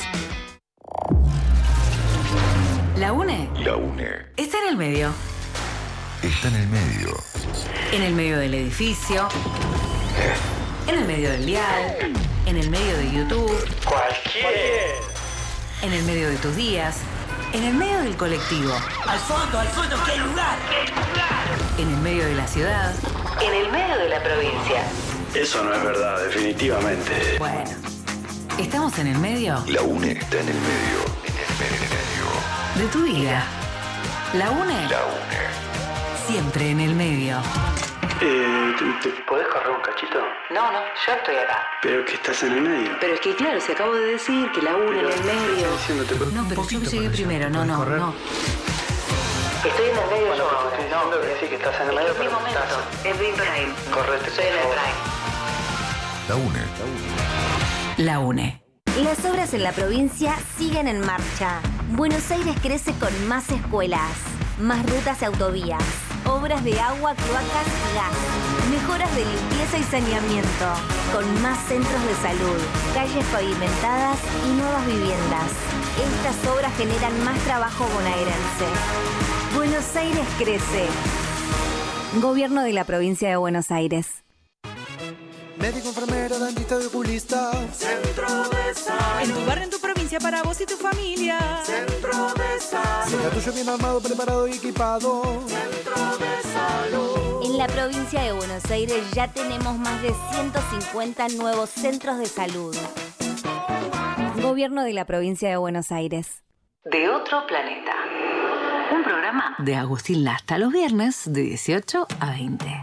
La UNE. La UNE Está en el medio. está en el medio. En el medio del edificio. En el medio del dial. En el medio de YouTube. Cualquier. En el medio de tus días. En el medio del colectivo. Al fondo, al fondo, que hay lugar. En el medio de la ciudad. En el medio de la provincia. Eso no es verdad, definitivamente. Bueno, ¿estamos en el medio? La UNE está en el medio. En el medio. De tu vida. La UNE. La UNE. Siempre en el medio. Eh, ¿te, te podés correr un cachito? No, no, yo estoy acá. Pero que estás en el medio. Pero es que claro, se acabo de decir que la UNE en el medio. Diciéndote, pero No, pero yo llegué primero, no, no, correr. no. Estoy en el medio Bueno, yo pero ahora. estoy diciendo que sí, que estás en el medio, Es mi pero momento, estás... es mi prime. Correte, Estoy en el por prime. La UNE. La UNE. Las obras en la provincia siguen en marcha. Buenos Aires crece con más escuelas, más rutas y autovías, obras de agua, cloacas y gas, mejoras de limpieza y saneamiento, con más centros de salud, calles pavimentadas y nuevas viviendas. Estas obras generan más trabajo bonaerense. Buenos Aires crece. Gobierno de la provincia de Buenos Aires. Médico, enfermero, dentista y oculista. Centro de salud. En tu barrio, en tu provincia, para vos y tu familia. Centro de salud. Sea tuyo bien armado, preparado y equipado. Centro de salud. En la provincia de Buenos Aires ya tenemos más de ciento cincuenta nuevos centros de salud. Gobierno de la provincia de Buenos Aires. De otro planeta. Un programa de Agustín Lasta los viernes de dieciocho a veinte.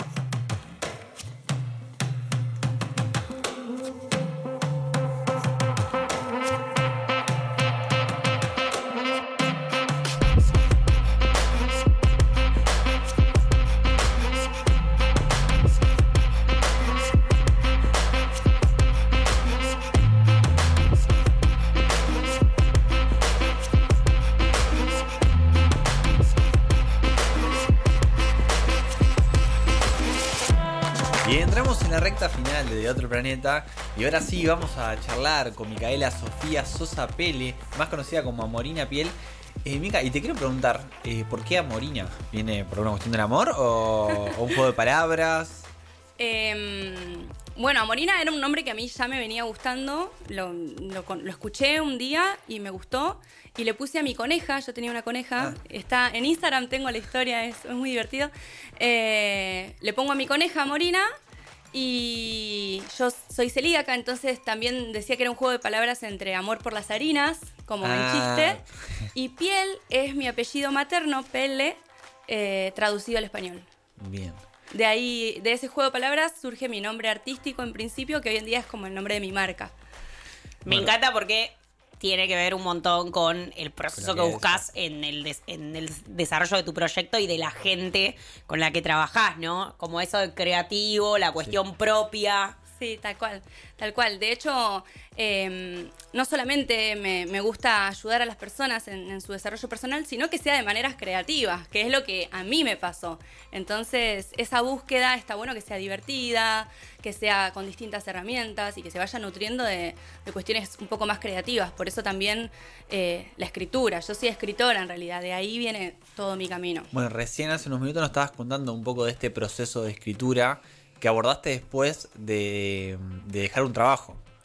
Y entramos en la recta final de De Otro Planeta. Y ahora sí vamos a charlar con Micaela Sofía Sosa Pele, más conocida como Amorina Piel. Eh, Mica, y te quiero preguntar, eh, ¿por qué Amorina? ¿Viene por una cuestión del amor o, o un juego de palabras? Eh, bueno, Amorina era un nombre que a mí ya me venía gustando. Lo, lo, lo escuché un día y me gustó. Y le puse a mi coneja, yo tenía una coneja. Ah. Está en Instagram, tengo la historia, es, es muy divertido. Eh, le pongo a mi coneja Amorina. Y yo soy celíaca, entonces también decía que era un juego de palabras entre amor por las harinas, como ah. en chiste. Y piel es mi apellido materno, Pele, eh, traducido al español. Bien. De ahí, de ese juego de palabras surge mi nombre artístico en principio, que hoy en día es como el nombre de mi marca. Me bueno. encanta porque tiene que ver un montón con el proceso que buscas en el, des, en el desarrollo de tu proyecto y de la gente con la que trabajás, ¿no? Como eso de creativo, la cuestión sí. propia. Sí, tal cual, tal cual. De hecho, eh, no solamente me, me gusta ayudar a las personas en, en su desarrollo personal, sino que sea de maneras creativas, que es lo que a mí me pasó. Entonces, esa búsqueda está bueno que sea divertida, que sea con distintas herramientas y que se vaya nutriendo de, de cuestiones un poco más creativas. Por eso también eh, la escritura. Yo soy escritora en realidad, de ahí viene todo mi camino. Bueno, recién hace unos minutos nos estabas contando un poco de este proceso de escritura que abordaste después de, de dejar un trabajo.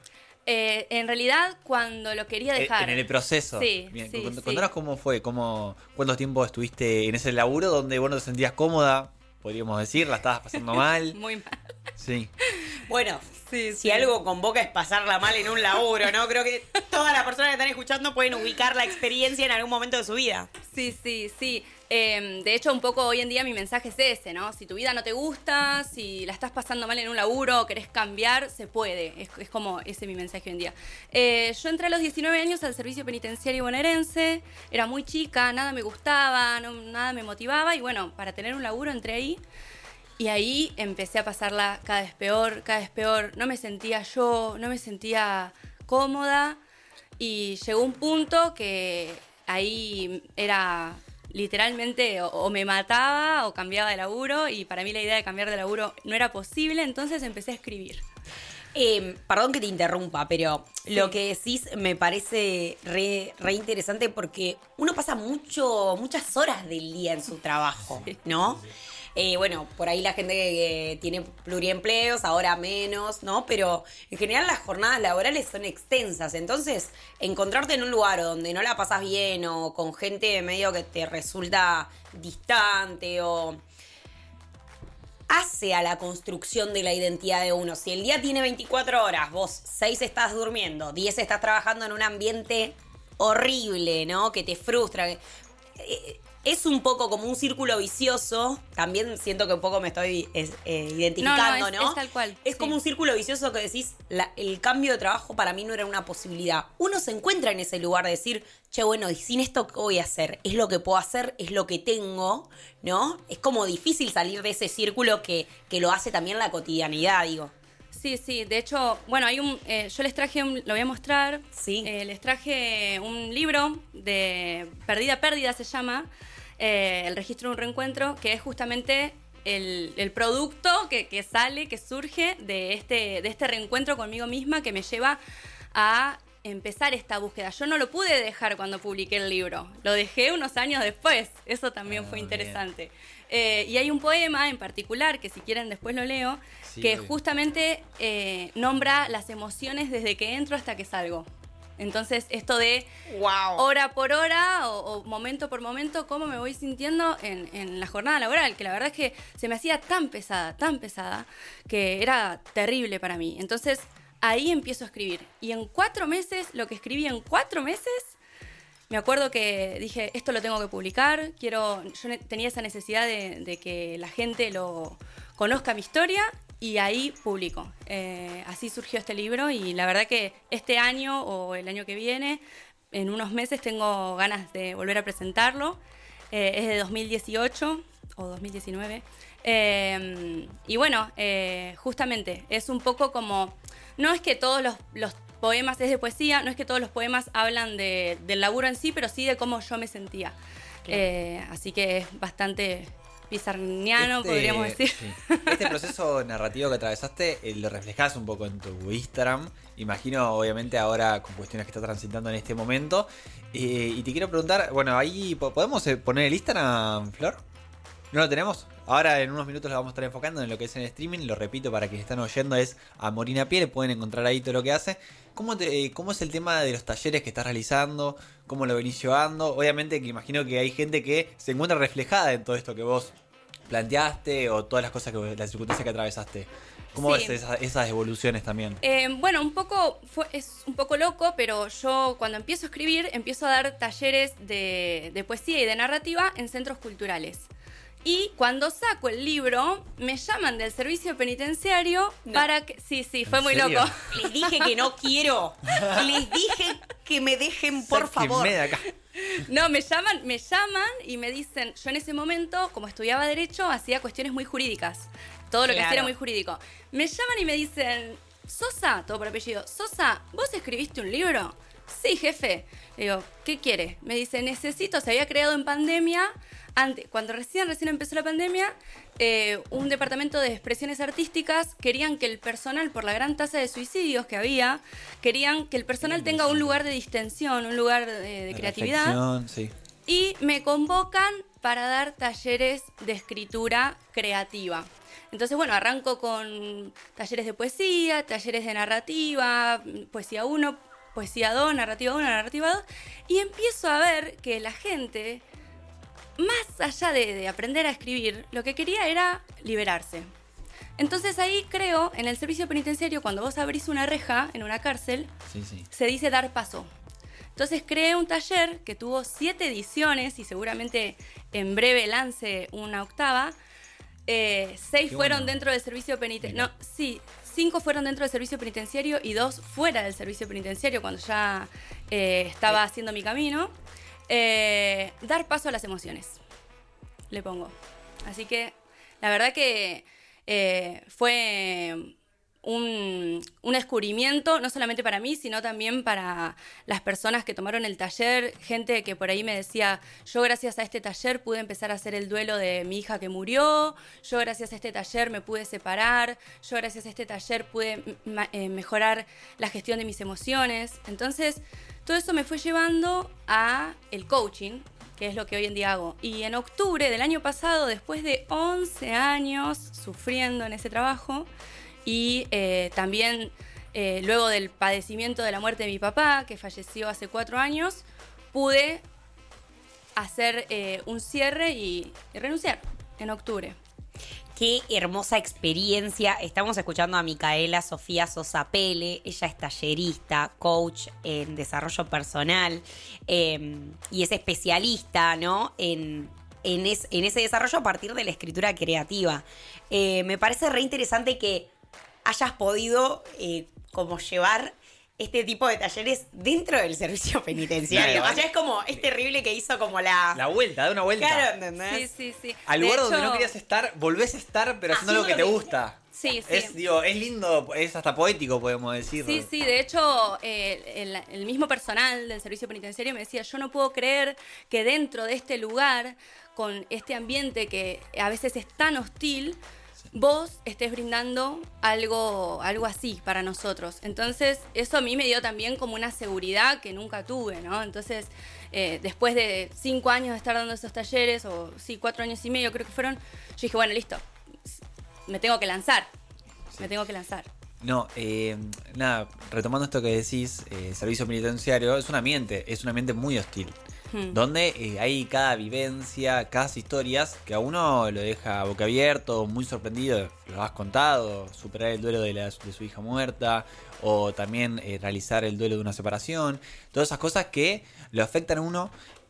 Eh, en realidad, cuando lo quería dejar. En el proceso. Sí, Bien, sí, cont- sí. Contanos cómo fue, cómo, cuánto tiempo estuviste en ese laburo donde vos no te sentías cómoda, podríamos decir, la estabas pasando mal. Muy mal. Sí. Bueno, Sí, si sí. algo convoca es pasarla mal en un laburo, ¿no? Creo que todas las personas que están escuchando pueden ubicar la experiencia en algún momento de su vida. Sí, sí, sí. Eh, de hecho, un poco hoy en día mi mensaje es ese, ¿no? Si tu vida no te gusta, si la estás pasando mal en un laburo o querés cambiar, se puede. Es, es como ese mi mensaje hoy en día. Eh, yo entré a los diecinueve años al servicio penitenciario bonaerense. Era muy chica, nada me gustaba, no- nada me motivaba. Y bueno, para tener un laburo entré ahí. Y ahí empecé a pasarla cada vez peor, cada vez peor. No me sentía yo, no me sentía cómoda. Y llegó un punto que ahí era literalmente o, o me mataba o cambiaba de laburo. Y para mí la idea de cambiar de laburo no era posible, entonces empecé a escribir. Eh, perdón que te interrumpa, pero Sí. lo que decís me parece re, re interesante porque uno pasa mucho, muchas horas del día en su trabajo, ¿no? Eh, bueno, por ahí la gente que tiene pluriempleos, ahora menos, ¿no? Pero en general las jornadas laborales son extensas. Entonces, encontrarte en un lugar donde no la pasas bien o con gente medio que te resulta distante o hace a la construcción de la identidad de uno. Si el día tiene veinticuatro horas, vos seis estás durmiendo, diez estás trabajando en un ambiente horrible, ¿no? Que te frustra. que- eh, Es un poco como un círculo vicioso. También siento que un poco me estoy es, eh, identificando, No, ¿no? no, es- es tal cual, Es sí. como un círculo vicioso que decís, la- el cambio de trabajo para mí no era una posibilidad. Uno se encuentra en ese lugar de decir, che, bueno, y sin esto, ¿qué voy a hacer? Es lo que puedo hacer, es lo que tengo, ¿no? Es como difícil salir de ese círculo que, que lo hace también la cotidianidad, digo. Sí, sí, de hecho, bueno, hay un, eh, yo les traje, un, lo voy a mostrar, Sí. Eh, les traje un libro de Perdida Pérdida se llama, eh, El registro de un reencuentro, que es justamente el, el producto que, que sale, que surge de este, de este reencuentro conmigo misma que me lleva a empezar esta búsqueda. Yo no lo pude dejar cuando publiqué el libro, lo dejé unos años después, eso también Ah, fue bien. interesante. Eh, y hay un poema en particular, que si quieren después lo leo, Sí, que obvio. justamente eh, nombra las emociones desde que entro hasta que salgo. Entonces, esto de Wow. hora por hora o, o momento por momento, cómo me voy sintiendo en, en la jornada laboral, que la verdad es que se me hacía tan pesada, tan pesada, que era terrible para mí. Entonces, ahí empiezo a escribir. Y en cuatro meses, lo que escribí en cuatro meses, me acuerdo que dije, esto lo tengo que publicar, quiero, yo ne- tenía esa necesidad de, de que la gente lo conozca mi historia y ahí publico. Eh, así surgió este libro y la verdad que este año o el año que viene, en unos meses tengo ganas de volver a presentarlo. Eh, es de dos mil dieciocho o dos mil diecinueve. Eh, y bueno, eh, justamente es un poco como, no es que todos los, los poemas es de poesía, no es que todos los poemas hablan de, del laburo en sí, pero sí de cómo yo me sentía. Eh, así que es bastante pizarniano, Este- podríamos decir. sí. Este proceso narrativo que atravesaste eh, lo reflejás un poco en tu Instagram. Imagino, obviamente, ahora con cuestiones que estás transitando en este momento. Eh, y te quiero preguntar, bueno, ahí po- ¿podemos eh, poner el Instagram, Flor? ¿No lo tenemos? Ahora en unos minutos lo vamos a estar enfocando en lo que es en streaming. Lo repito para quienes están oyendo, es a Morina Piel. Pueden encontrar ahí todo lo que hace. ¿Cómo, te- eh, ¿Cómo es el tema de los talleres que estás realizando? ¿Cómo lo venís llevando? Obviamente que imagino que hay gente que se encuentra reflejada en todo esto que vos planteaste o todas las cosas, que las circunstancias que atravesaste. ¿Cómo Sí. ves esa- esas evoluciones también? Eh, bueno, un poco fue, es un poco loco, pero yo cuando empiezo a escribir empiezo a dar talleres de, de poesía y de narrativa en centros culturales. Y cuando saco el libro, me llaman del servicio penitenciario No. para que... Sí, sí, fue ¿En muy serio? loco. Les dije que no quiero. Les dije que me dejen, por favor. Sáquenme de acá. No, me llaman, me llaman y me dicen, yo en ese momento, como estudiaba Derecho, hacía cuestiones muy jurídicas. Todo lo que Claro. hacía era muy jurídico. Me llaman y me dicen, Sosa, todo por apellido, Sosa, ¿vos escribiste un libro? Sí, jefe. Le digo, ¿qué quiere? Me dice, necesito, se había creado en pandemia, antes, cuando recién, recién empezó la pandemia, eh, un departamento de expresiones artísticas, querían que el personal, por la gran tasa de suicidios que había, querían que el personal tenga un lugar de distensión, un lugar de, de La creatividad. reflexión, sí. Y me convocan para dar talleres de escritura creativa. Entonces, bueno, arranco con talleres de poesía, talleres de narrativa, poesía uno, poesía dos, narrativa uno, narrativa dos, y empiezo a ver que la gente, más allá de, de aprender a escribir, lo que quería era liberarse. Entonces ahí creo, en el servicio penitenciario, cuando vos abrís una reja en una cárcel, sí, sí. se dice dar paso. Entonces creé un taller que tuvo siete ediciones y seguramente en breve lance una octava. Eh, seis Qué fueron bueno. dentro del servicio penitenciario. No, sí, cinco fueron dentro del servicio penitenciario y dos fuera del servicio penitenciario cuando ya eh, estaba haciendo mi camino. Eh, dar paso a las emociones, le pongo. Así que la verdad que eh, fue un, un descubrimiento, no solamente para mí, sino también para las personas que tomaron el taller, gente que por ahí me decía, yo gracias a este taller pude empezar a hacer el duelo de mi hija que murió, yo gracias a este taller me pude separar, yo gracias a este taller pude ma- eh, mejorar la gestión de mis emociones. Entonces, todo eso me fue llevando a el coaching, que es lo que hoy en día hago. Y en octubre del año pasado, después de once años sufriendo en ese trabajo, y eh, también eh, luego del padecimiento de la muerte de mi papá, que falleció hace cuatro años, pude hacer eh, un cierre y, y renunciar en octubre. Qué hermosa experiencia. Estamos escuchando a Micaela Sofía Sosa Pele. Ella es tallerista, coach en desarrollo personal eh, y es especialista, ¿no? en, en, es, en ese desarrollo a partir de la escritura creativa. Eh, me parece re interesante que hayas podido eh, como llevar este tipo de talleres dentro del servicio penitenciario. Claro, o sea, es como, es terrible que hizo como la... La vuelta, da una vuelta. Claro, ¿entendés? Sí, sí, sí. Al De lugar hecho- donde no querías estar, volvés a estar, pero haciendo lo que te gusta. Sí, sí. Es, digo, es lindo, es hasta poético, podemos decir. Sí, sí, de hecho, eh, el, el mismo personal del servicio penitenciario me decía, yo no puedo creer que dentro de este lugar, con este ambiente que a veces es tan hostil, vos estés brindando algo, algo así para nosotros. Entonces, eso a mí me dio también como una seguridad que nunca tuve, ¿no? Entonces, eh, después de cinco años de estar dando esos talleres, o sí, cuatro años y medio creo que fueron, yo dije, bueno, listo, me tengo que lanzar, me tengo que lanzar. No, eh, nada, retomando esto que decís, eh, servicio penitenciario es un ambiente, es un ambiente muy hostil. Hmm. Donde eh, hay cada vivencia, cada historias que a uno lo deja boquiabierto, muy sorprendido, lo has contado, superar el duelo de, la, de su hija muerta, o también eh, realizar el duelo de una separación, todas esas cosas que lo afectan a uno,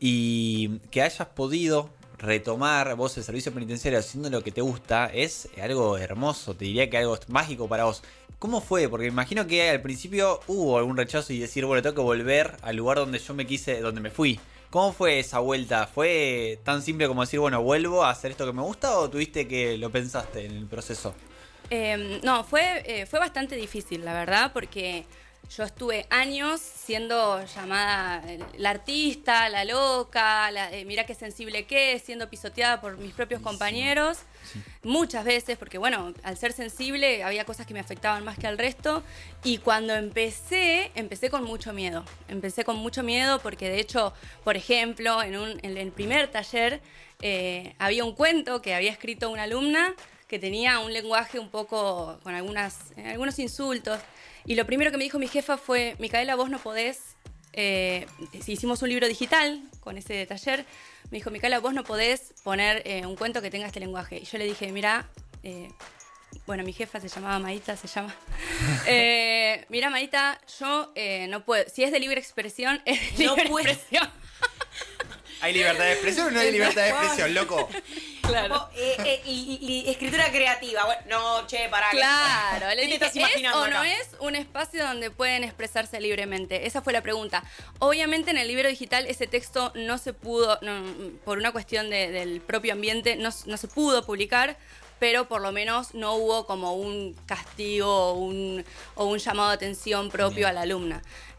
y que hayas podido retomar vos el servicio penitenciario haciendo lo que te gusta es algo hermoso, te diría que algo mágico para vos. ¿Cómo fue? Porque me imagino que al principio hubo algún rechazo y decir, bueno, tengo que volver al lugar donde yo me quise, donde me fui. ¿Cómo fue esa vuelta? ¿Fue tan simple como decir, bueno, vuelvo a hacer esto que me gusta, o tuviste que lo pensaste en el proceso? Eh, no, fue, eh, fue bastante difícil, la verdad, porque yo estuve años siendo llamada eh, la artista, la loca, la, eh, mirá qué sensible que es, siendo pisoteada por mis propios compañeros. Sí. Muchas veces, porque bueno, al ser sensible había cosas que me afectaban más que al resto. Y cuando empecé, empecé con mucho miedo. Empecé con mucho miedo porque de hecho, por ejemplo, en, un, en el primer taller eh, había un cuento que había escrito una alumna que tenía un lenguaje un poco con algunas, eh, algunos insultos. Y lo primero que me dijo mi jefa fue, Micaela, vos no podés, eh, hicimos un libro digital con ese taller, me dijo, Micaela, vos no podés poner eh, un cuento que tenga este lenguaje. Y yo le dije, mira, eh, bueno, mi jefa se llamaba Maíta, se llama, eh, mira, Maíta, yo eh, no puedo, si es de libre expresión, es de No libre puedo. expresión. ¿Hay libertad de expresión o no hay libertad de expresión, loco? Claro. Como, eh, eh, y, y- y escritura creativa. Bueno, no, che, para Claro, le ¿Qué te dije, estás ¿es imaginando o no acá? es un espacio donde pueden expresarse libremente? Esa fue la pregunta. Obviamente en el libro digital ese texto no se pudo, no, por una cuestión de- del propio ambiente, no, no se pudo publicar, pero por lo menos no hubo como un castigo o un, o un llamado de atención propio Bien. a la alumna.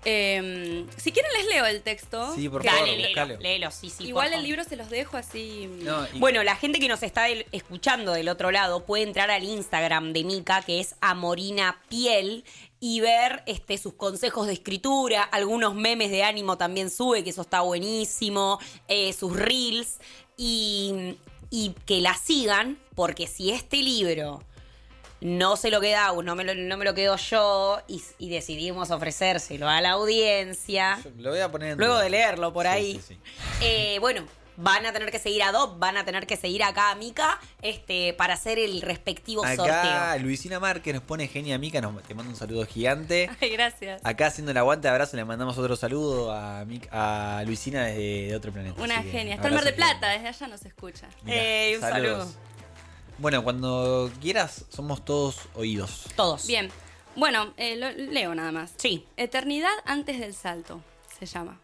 Eh, si quieren les leo el texto. Sí, por Dale, favor, léelo, buscalo. léelo, sí, sí. Igual por el favor. libro se los dejo así. No, y- Bueno, la gente que nos está del- escuchando del otro lado puede entrar al Instagram de Mica, que es Amorina Piel, y ver este, sus consejos de escritura, algunos memes de ánimo también sube, que eso está buenísimo, eh, sus reels, y, y que la sigan, porque si este libro no se lo queda, no me lo, no me lo quedo yo y, y decidimos ofrecérselo a la audiencia. Yo lo voy a poner en luego duda. de leerlo por Sí, ahí. sí, sí. Eh, bueno, van a tener que seguir a Dob, van a tener que seguir acá a Mica este, para hacer el respectivo Acá sorteo. Luisina Márquez nos pone genia Mica, nos, te mando un saludo gigante. Ay, gracias. Acá haciendo el aguante, abrazo, le mandamos otro saludo a, Mica, a Luisina desde de otro planeta. Una así que genia. Está en Mar abrazo de Plata, gigante. desde allá nos escucha. Mirá, Eh, un saludos. saludo. Bueno, cuando quieras, somos todos oídos. Todos. Bien. Bueno, eh, lo leo nada más. Sí. Eternidad antes del salto, se llama.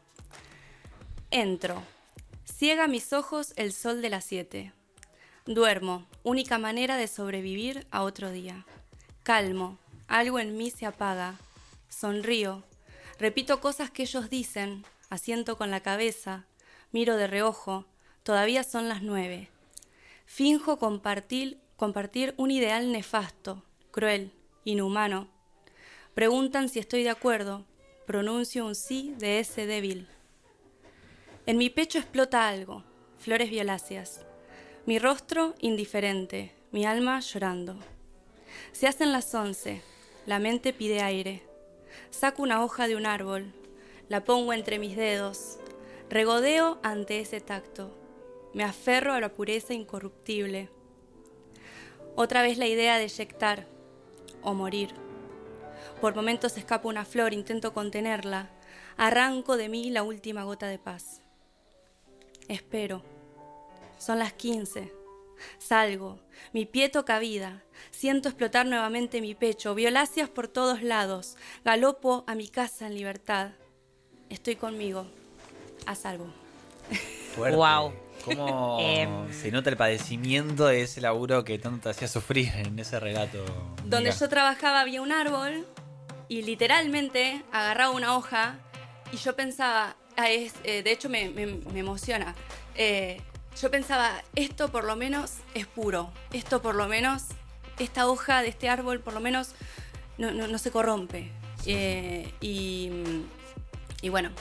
Entro. Ciega mis ojos el sol de las siete. Duermo, única manera de sobrevivir a otro día. Calmo, algo en mí se apaga. Sonrío, repito cosas que ellos dicen, asiento con la cabeza, miro de reojo, todavía son las nueve. Finjo compartir, compartir un ideal nefasto, cruel, inhumano. Preguntan si estoy de acuerdo, pronuncio un sí de ese débil. En mi pecho explota algo, flores violáceas. Mi rostro indiferente, mi alma llorando. Se hacen las once, la mente pide aire. Saco una hoja de un árbol, la pongo entre mis dedos. Regodeo ante ese tacto. Me aferro a la pureza incorruptible. Otra vez la idea de eyectar o morir. Por momentos escapa una flor, intento contenerla. Arranco de mí la última gota de paz. Espero. Son las quince. Salgo. Mi pie toca vida. Siento explotar nuevamente mi pecho. Violáceas por todos lados. Galopo a mi casa en libertad. Estoy conmigo. A salvo. Fuerte. Wow. ¿Cómo Em. se nota el padecimiento de ese laburo que tanto te hacía sufrir en ese relato? Donde Mica? yo trabajaba había un árbol y literalmente agarraba una hoja y yo pensaba, ah, es, eh, de hecho me, me- me emociona, eh, yo pensaba, esto por lo menos es puro, esto por lo menos, esta hoja de este árbol por lo menos no, no- no se corrompe. Eh, y, y bueno,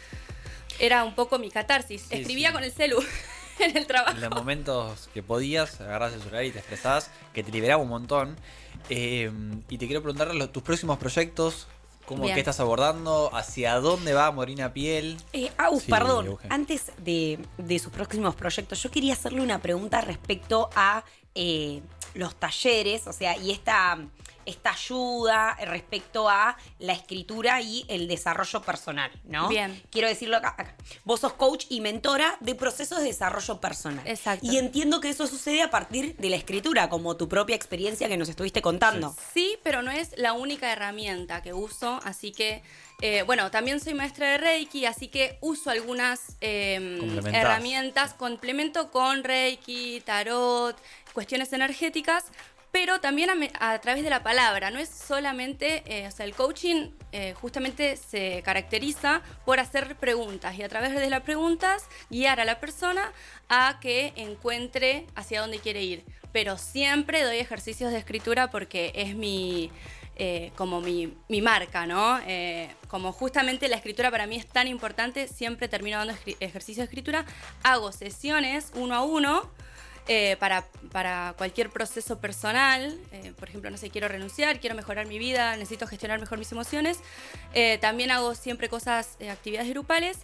era un poco mi catarsis. Sí, Escribía sí. con el celu en el trabajo. En los momentos que podías, agarrás el celular y te expresabas, que te liberaba un montón. Eh, y te quiero preguntar los- tus próximos proyectos, cómo, Bien. qué estás abordando, hacia dónde va Morina Piel. Eh, Au, Sí, perdón, Eugen. antes de, de sus próximos proyectos, yo quería hacerle una pregunta respecto a eh, los talleres, o sea, y esta, esta ayuda respecto a la escritura y el desarrollo personal, ¿no? Bien. Quiero decirlo acá, acá. Vos sos coach y mentora de procesos de desarrollo personal. Exacto. Y entiendo que eso sucede a partir de la escritura, como tu propia experiencia que nos estuviste contando. Sí, pero no es la única herramienta que uso, así que, eh, bueno, también soy maestra de Reiki, así que uso algunas eh, Complementás. herramientas, complemento con Reiki, tarot, cuestiones energéticas, pero también a, me- a través de la palabra, no es solamente, eh, o sea, el coaching eh, justamente se caracteriza por hacer preguntas y a través de las preguntas guiar a la persona a que encuentre hacia dónde quiere ir. Pero siempre doy ejercicios de escritura porque es mi, eh, como mi, mi marca, ¿no? Eh, como justamente la escritura para mí es tan importante, siempre termino dando escri- ejercicios de escritura, hago sesiones uno a uno, eh, para, para cualquier proceso personal, eh, por ejemplo, no sé, quiero renunciar, quiero mejorar mi vida, necesito gestionar mejor mis emociones. Eh, también hago siempre cosas, eh, actividades grupales.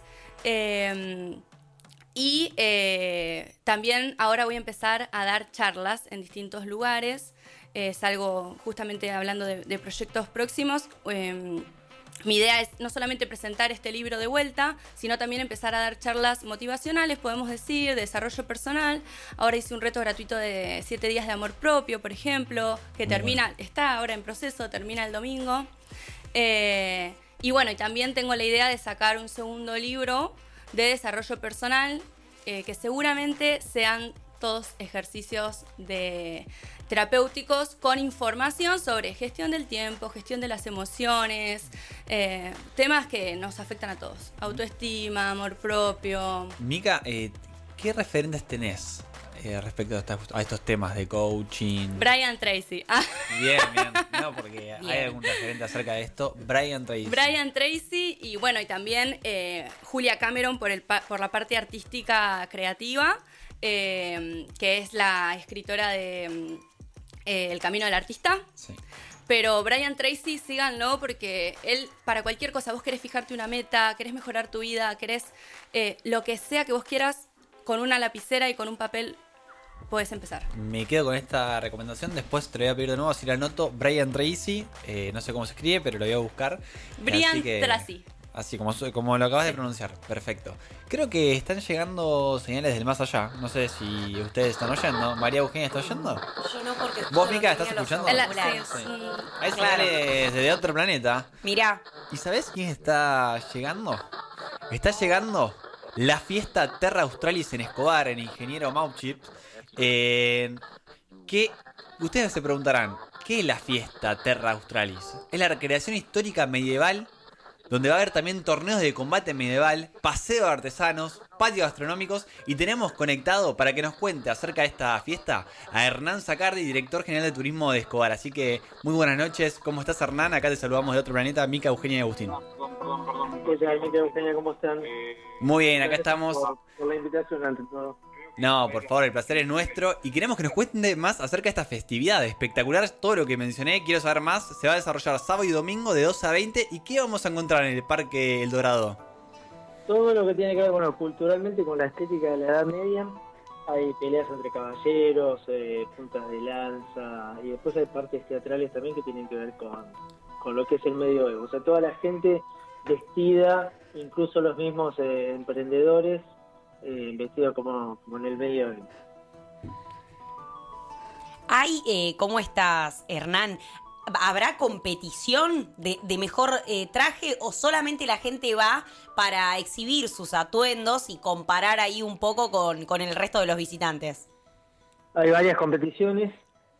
eh, y eh, también ahora voy a empezar a dar charlas en distintos lugares. Eh, salgo justamente hablando de, de proyectos próximos. Eh, Mi idea es no solamente presentar este libro de vuelta, sino también empezar a dar charlas motivacionales, podemos decir, de desarrollo personal. Ahora hice un reto gratuito de siete días de amor propio, por ejemplo, que Muy termina, bueno. está ahora en proceso, termina el domingo. Eh, y bueno, y también tengo la idea de sacar un segundo libro de desarrollo personal, eh, que seguramente sean todos ejercicios de terapéuticos con información sobre gestión del tiempo, gestión de las emociones, eh, temas que nos afectan a todos. Autoestima, amor propio. Mica, eh, ¿qué referentes tenés eh, respecto a, estas- a estos temas de coaching? Brian Tracy. Ah. Bien, bien. No, porque Bien. hay algún referente acerca de esto. Brian Tracy. Brian Tracy y bueno, y también eh, Julia Cameron por, el pa- por la parte artística creativa, eh, que es la escritora de mm, eh, El Camino del Artista. Sí. Pero Brian Tracy, síganlo porque él, para cualquier cosa, vos querés fijarte una meta, querés mejorar tu vida, querés eh, lo que sea que vos quieras, con una lapicera y con un papel podés empezar. Me quedo con esta recomendación. Después te lo voy a pedir de nuevo si la anoto. Brian Tracy, eh, no sé cómo se escribe, pero lo voy a buscar. Brian Así que, Tracy. Así como, como lo acabas de pronunciar. Perfecto. Creo que están llegando señales del más allá. No sé si ustedes están oyendo. María Eugenia, ¿está oyendo? Yo no, porque ¿Vos, Mica, estás escuchando? La- Sí. sí, mm, Hay señales de otro planeta. Mirá. ¿Y sabés quién está llegando? Está llegando la fiesta Terra Australis en Escobar, en Ingeniero Mauchip. Eh, que ustedes se preguntarán, ¿qué es la fiesta Terra Australis? Es la recreación histórica medieval, donde va a haber también torneos de combate medieval, paseo de artesanos, patios gastronómicos, y tenemos conectado para que nos cuente acerca de esta fiesta a Hernán Zacardi, director general de turismo de Escobar. Así que muy buenas noches, ¿cómo estás, Hernán? Acá te saludamos de otro planeta, Mica, Eugenia y Agustín. ¿Qué tal, Mica, Eugenia? ¿Cómo están? Muy bien, acá estamos. Por, por la invitación, ante todo. No, por favor, el placer es nuestro y queremos que nos cuente más acerca de esta festividad. Espectacular todo lo que mencioné, quiero saber más. Se va a desarrollar sábado y domingo de doce a veinte. ¿Y qué vamos a encontrar en el Parque El Dorado? Todo lo que tiene que ver, bueno, culturalmente con la estética de la Edad Media. Hay peleas entre caballeros, eh, puntas de lanza, y después hay partes teatrales también que tienen que ver con, con lo que es el medioevo. O sea, toda la gente vestida, incluso los mismos eh, emprendedores, eh, vestidos como, como en el medioevo. Hay, eh, ¿cómo estás, Hernán? ¿Habrá competición de, de mejor eh, traje o solamente la gente va para exhibir sus atuendos y comparar ahí un poco con, con el resto de los visitantes? Hay varias competiciones,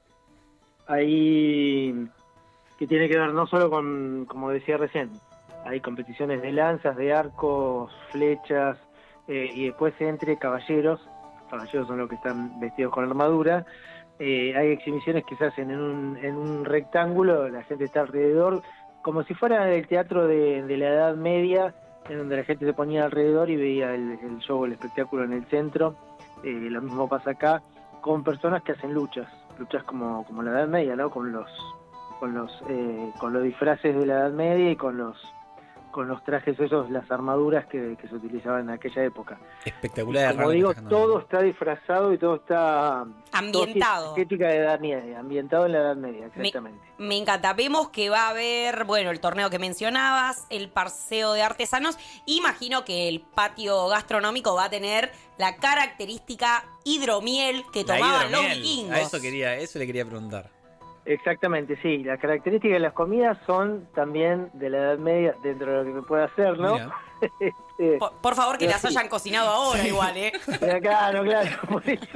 hay que tiene que ver no solo con, como decía recién, hay competiciones de lanzas, de arcos, flechas, eh, y después entre caballeros, caballeros son los que están vestidos con armadura. Eh, hay exhibiciones que se hacen en un, en un rectángulo, la gente está alrededor, como si fuera el teatro de, de la Edad Media, en donde la gente se ponía alrededor y veía el, el show, el espectáculo en el centro. Eh, lo mismo pasa acá, con personas que hacen luchas, luchas como, como la Edad Media, ¿no? Con los, con los, eh, con los disfraces de la Edad Media y con los, con los trajes esos, las armaduras que, que se utilizaban en aquella época. Espectacular. Como digo, todo está disfrazado y todo está ambientado. Todo estética de Edad Media, ambientado en la Edad Media, exactamente. Me, me encanta. Vemos que va a haber, bueno, el torneo que mencionabas, el paseo de artesanos. Imagino que el patio gastronómico va a tener la característica hidromiel que La tomaban los hidromiel. vikingos. A eso quería, eso le quería preguntar. Exactamente, sí. Las características de las comidas son también de la Edad Media, dentro de lo que se puede hacer, ¿no? este, por, por favor, que pero las sí. hayan cocinado ahora, Sí. igual, ¿eh? Claro, claro, por eso.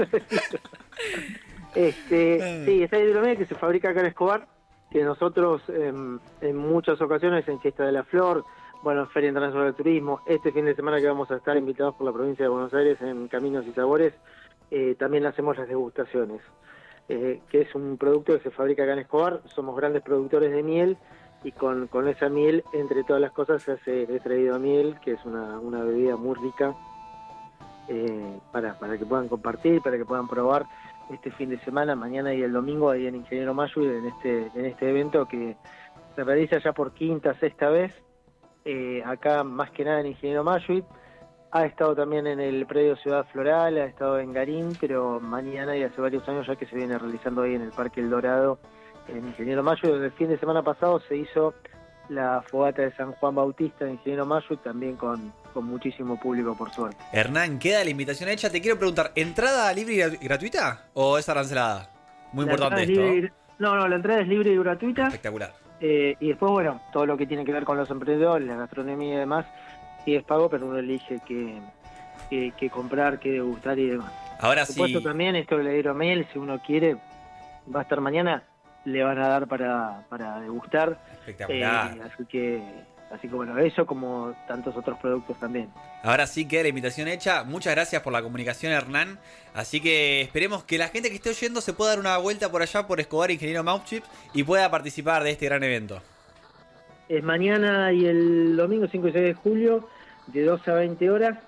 Este, sí, esa hidromiel que se fabrica acá en Escobar, que nosotros en, en muchas ocasiones en Fiesta de la Flor, bueno, en Feria Internacional de Turismo, este fin de semana que vamos a estar invitados por la provincia de Buenos Aires en Caminos y Sabores, eh, también hacemos las degustaciones, eh, que es un producto que se fabrica acá en Escobar. Somos grandes productores de miel y con, con esa miel, entre todas las cosas, se hace el extraído miel, que es una, una bebida muy rica, eh, para, para que puedan compartir, para que puedan probar este fin de semana, mañana y el domingo, ahí en Ingeniero Mayuid, en este, en este evento que se realiza ya por quinta, sexta vez, eh, acá más que nada en Ingeniero Mayuid. Ha estado también en el predio Ciudad Floral, ha estado en Garín, pero mañana y hace varios años ya que se viene realizando ahí en el Parque El Dorado, en Ingeniero Mayuid, donde el fin de semana pasado se hizo la fogata de San Juan Bautista en Ingeniero Mayuid, también con, con muchísimo público, por suerte. Hernán, queda la invitación hecha. Te quiero preguntar, ¿entrada libre y gratu- gratuita o es arancelada? Muy La importante entrada esto. es libre- No, no, la entrada es libre y gratuita. Espectacular. Eh, y después, bueno, todo lo que tiene que ver con los emprendedores, la gastronomía y demás, sí es pago, pero uno elige qué, qué, qué comprar, qué degustar y demás. Ahora Por supuesto, sí. también esto del hidromiel, si uno quiere, va a estar mañana, le van a dar para, para degustar. Espectacular. Eh, así que, así que bueno, eso como tantos otros productos también. Ahora sí queda la invitación hecha. Muchas gracias por la comunicación, Hernán. Así que esperemos que la gente que esté oyendo se pueda dar una vuelta por allá por Escobar Ingeniero Mauchip y pueda participar de este gran evento. Es mañana y el domingo cinco y seis de julio, de doce a veinte horas.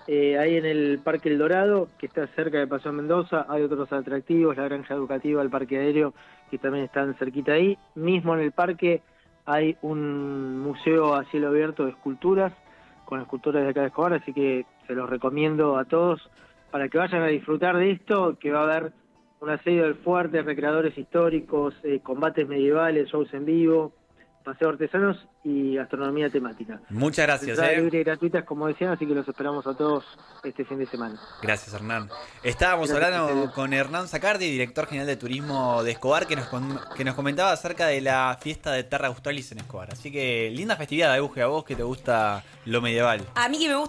Eh, ahí en el Parque El Dorado, que está cerca de Paseo Mendoza, hay otros atractivos, la granja educativa, el parque aéreo, que también están cerquita ahí. Mismo en el parque hay un museo a cielo abierto de esculturas, con esculturas de acá de Escobar, así que se los recomiendo a todos para que vayan a disfrutar de esto, que va a haber un asedio del fuerte, recreadores históricos, eh, combates medievales, shows en vivo, paseos artesanos y gastronomía temática. Muchas gracias. Entradas eh. libres y gratuitas, como decían, así que los esperamos a todos este fin de semana. Gracias, Hernán. Estábamos Gracias hablando con Hernán Zacardi, director general de turismo de Escobar, que nos, con- que nos comentaba acerca de la fiesta de Terra Australis en Escobar. Así que linda festividad, Euge, a vos que te gusta lo medieval. A mí que me gusta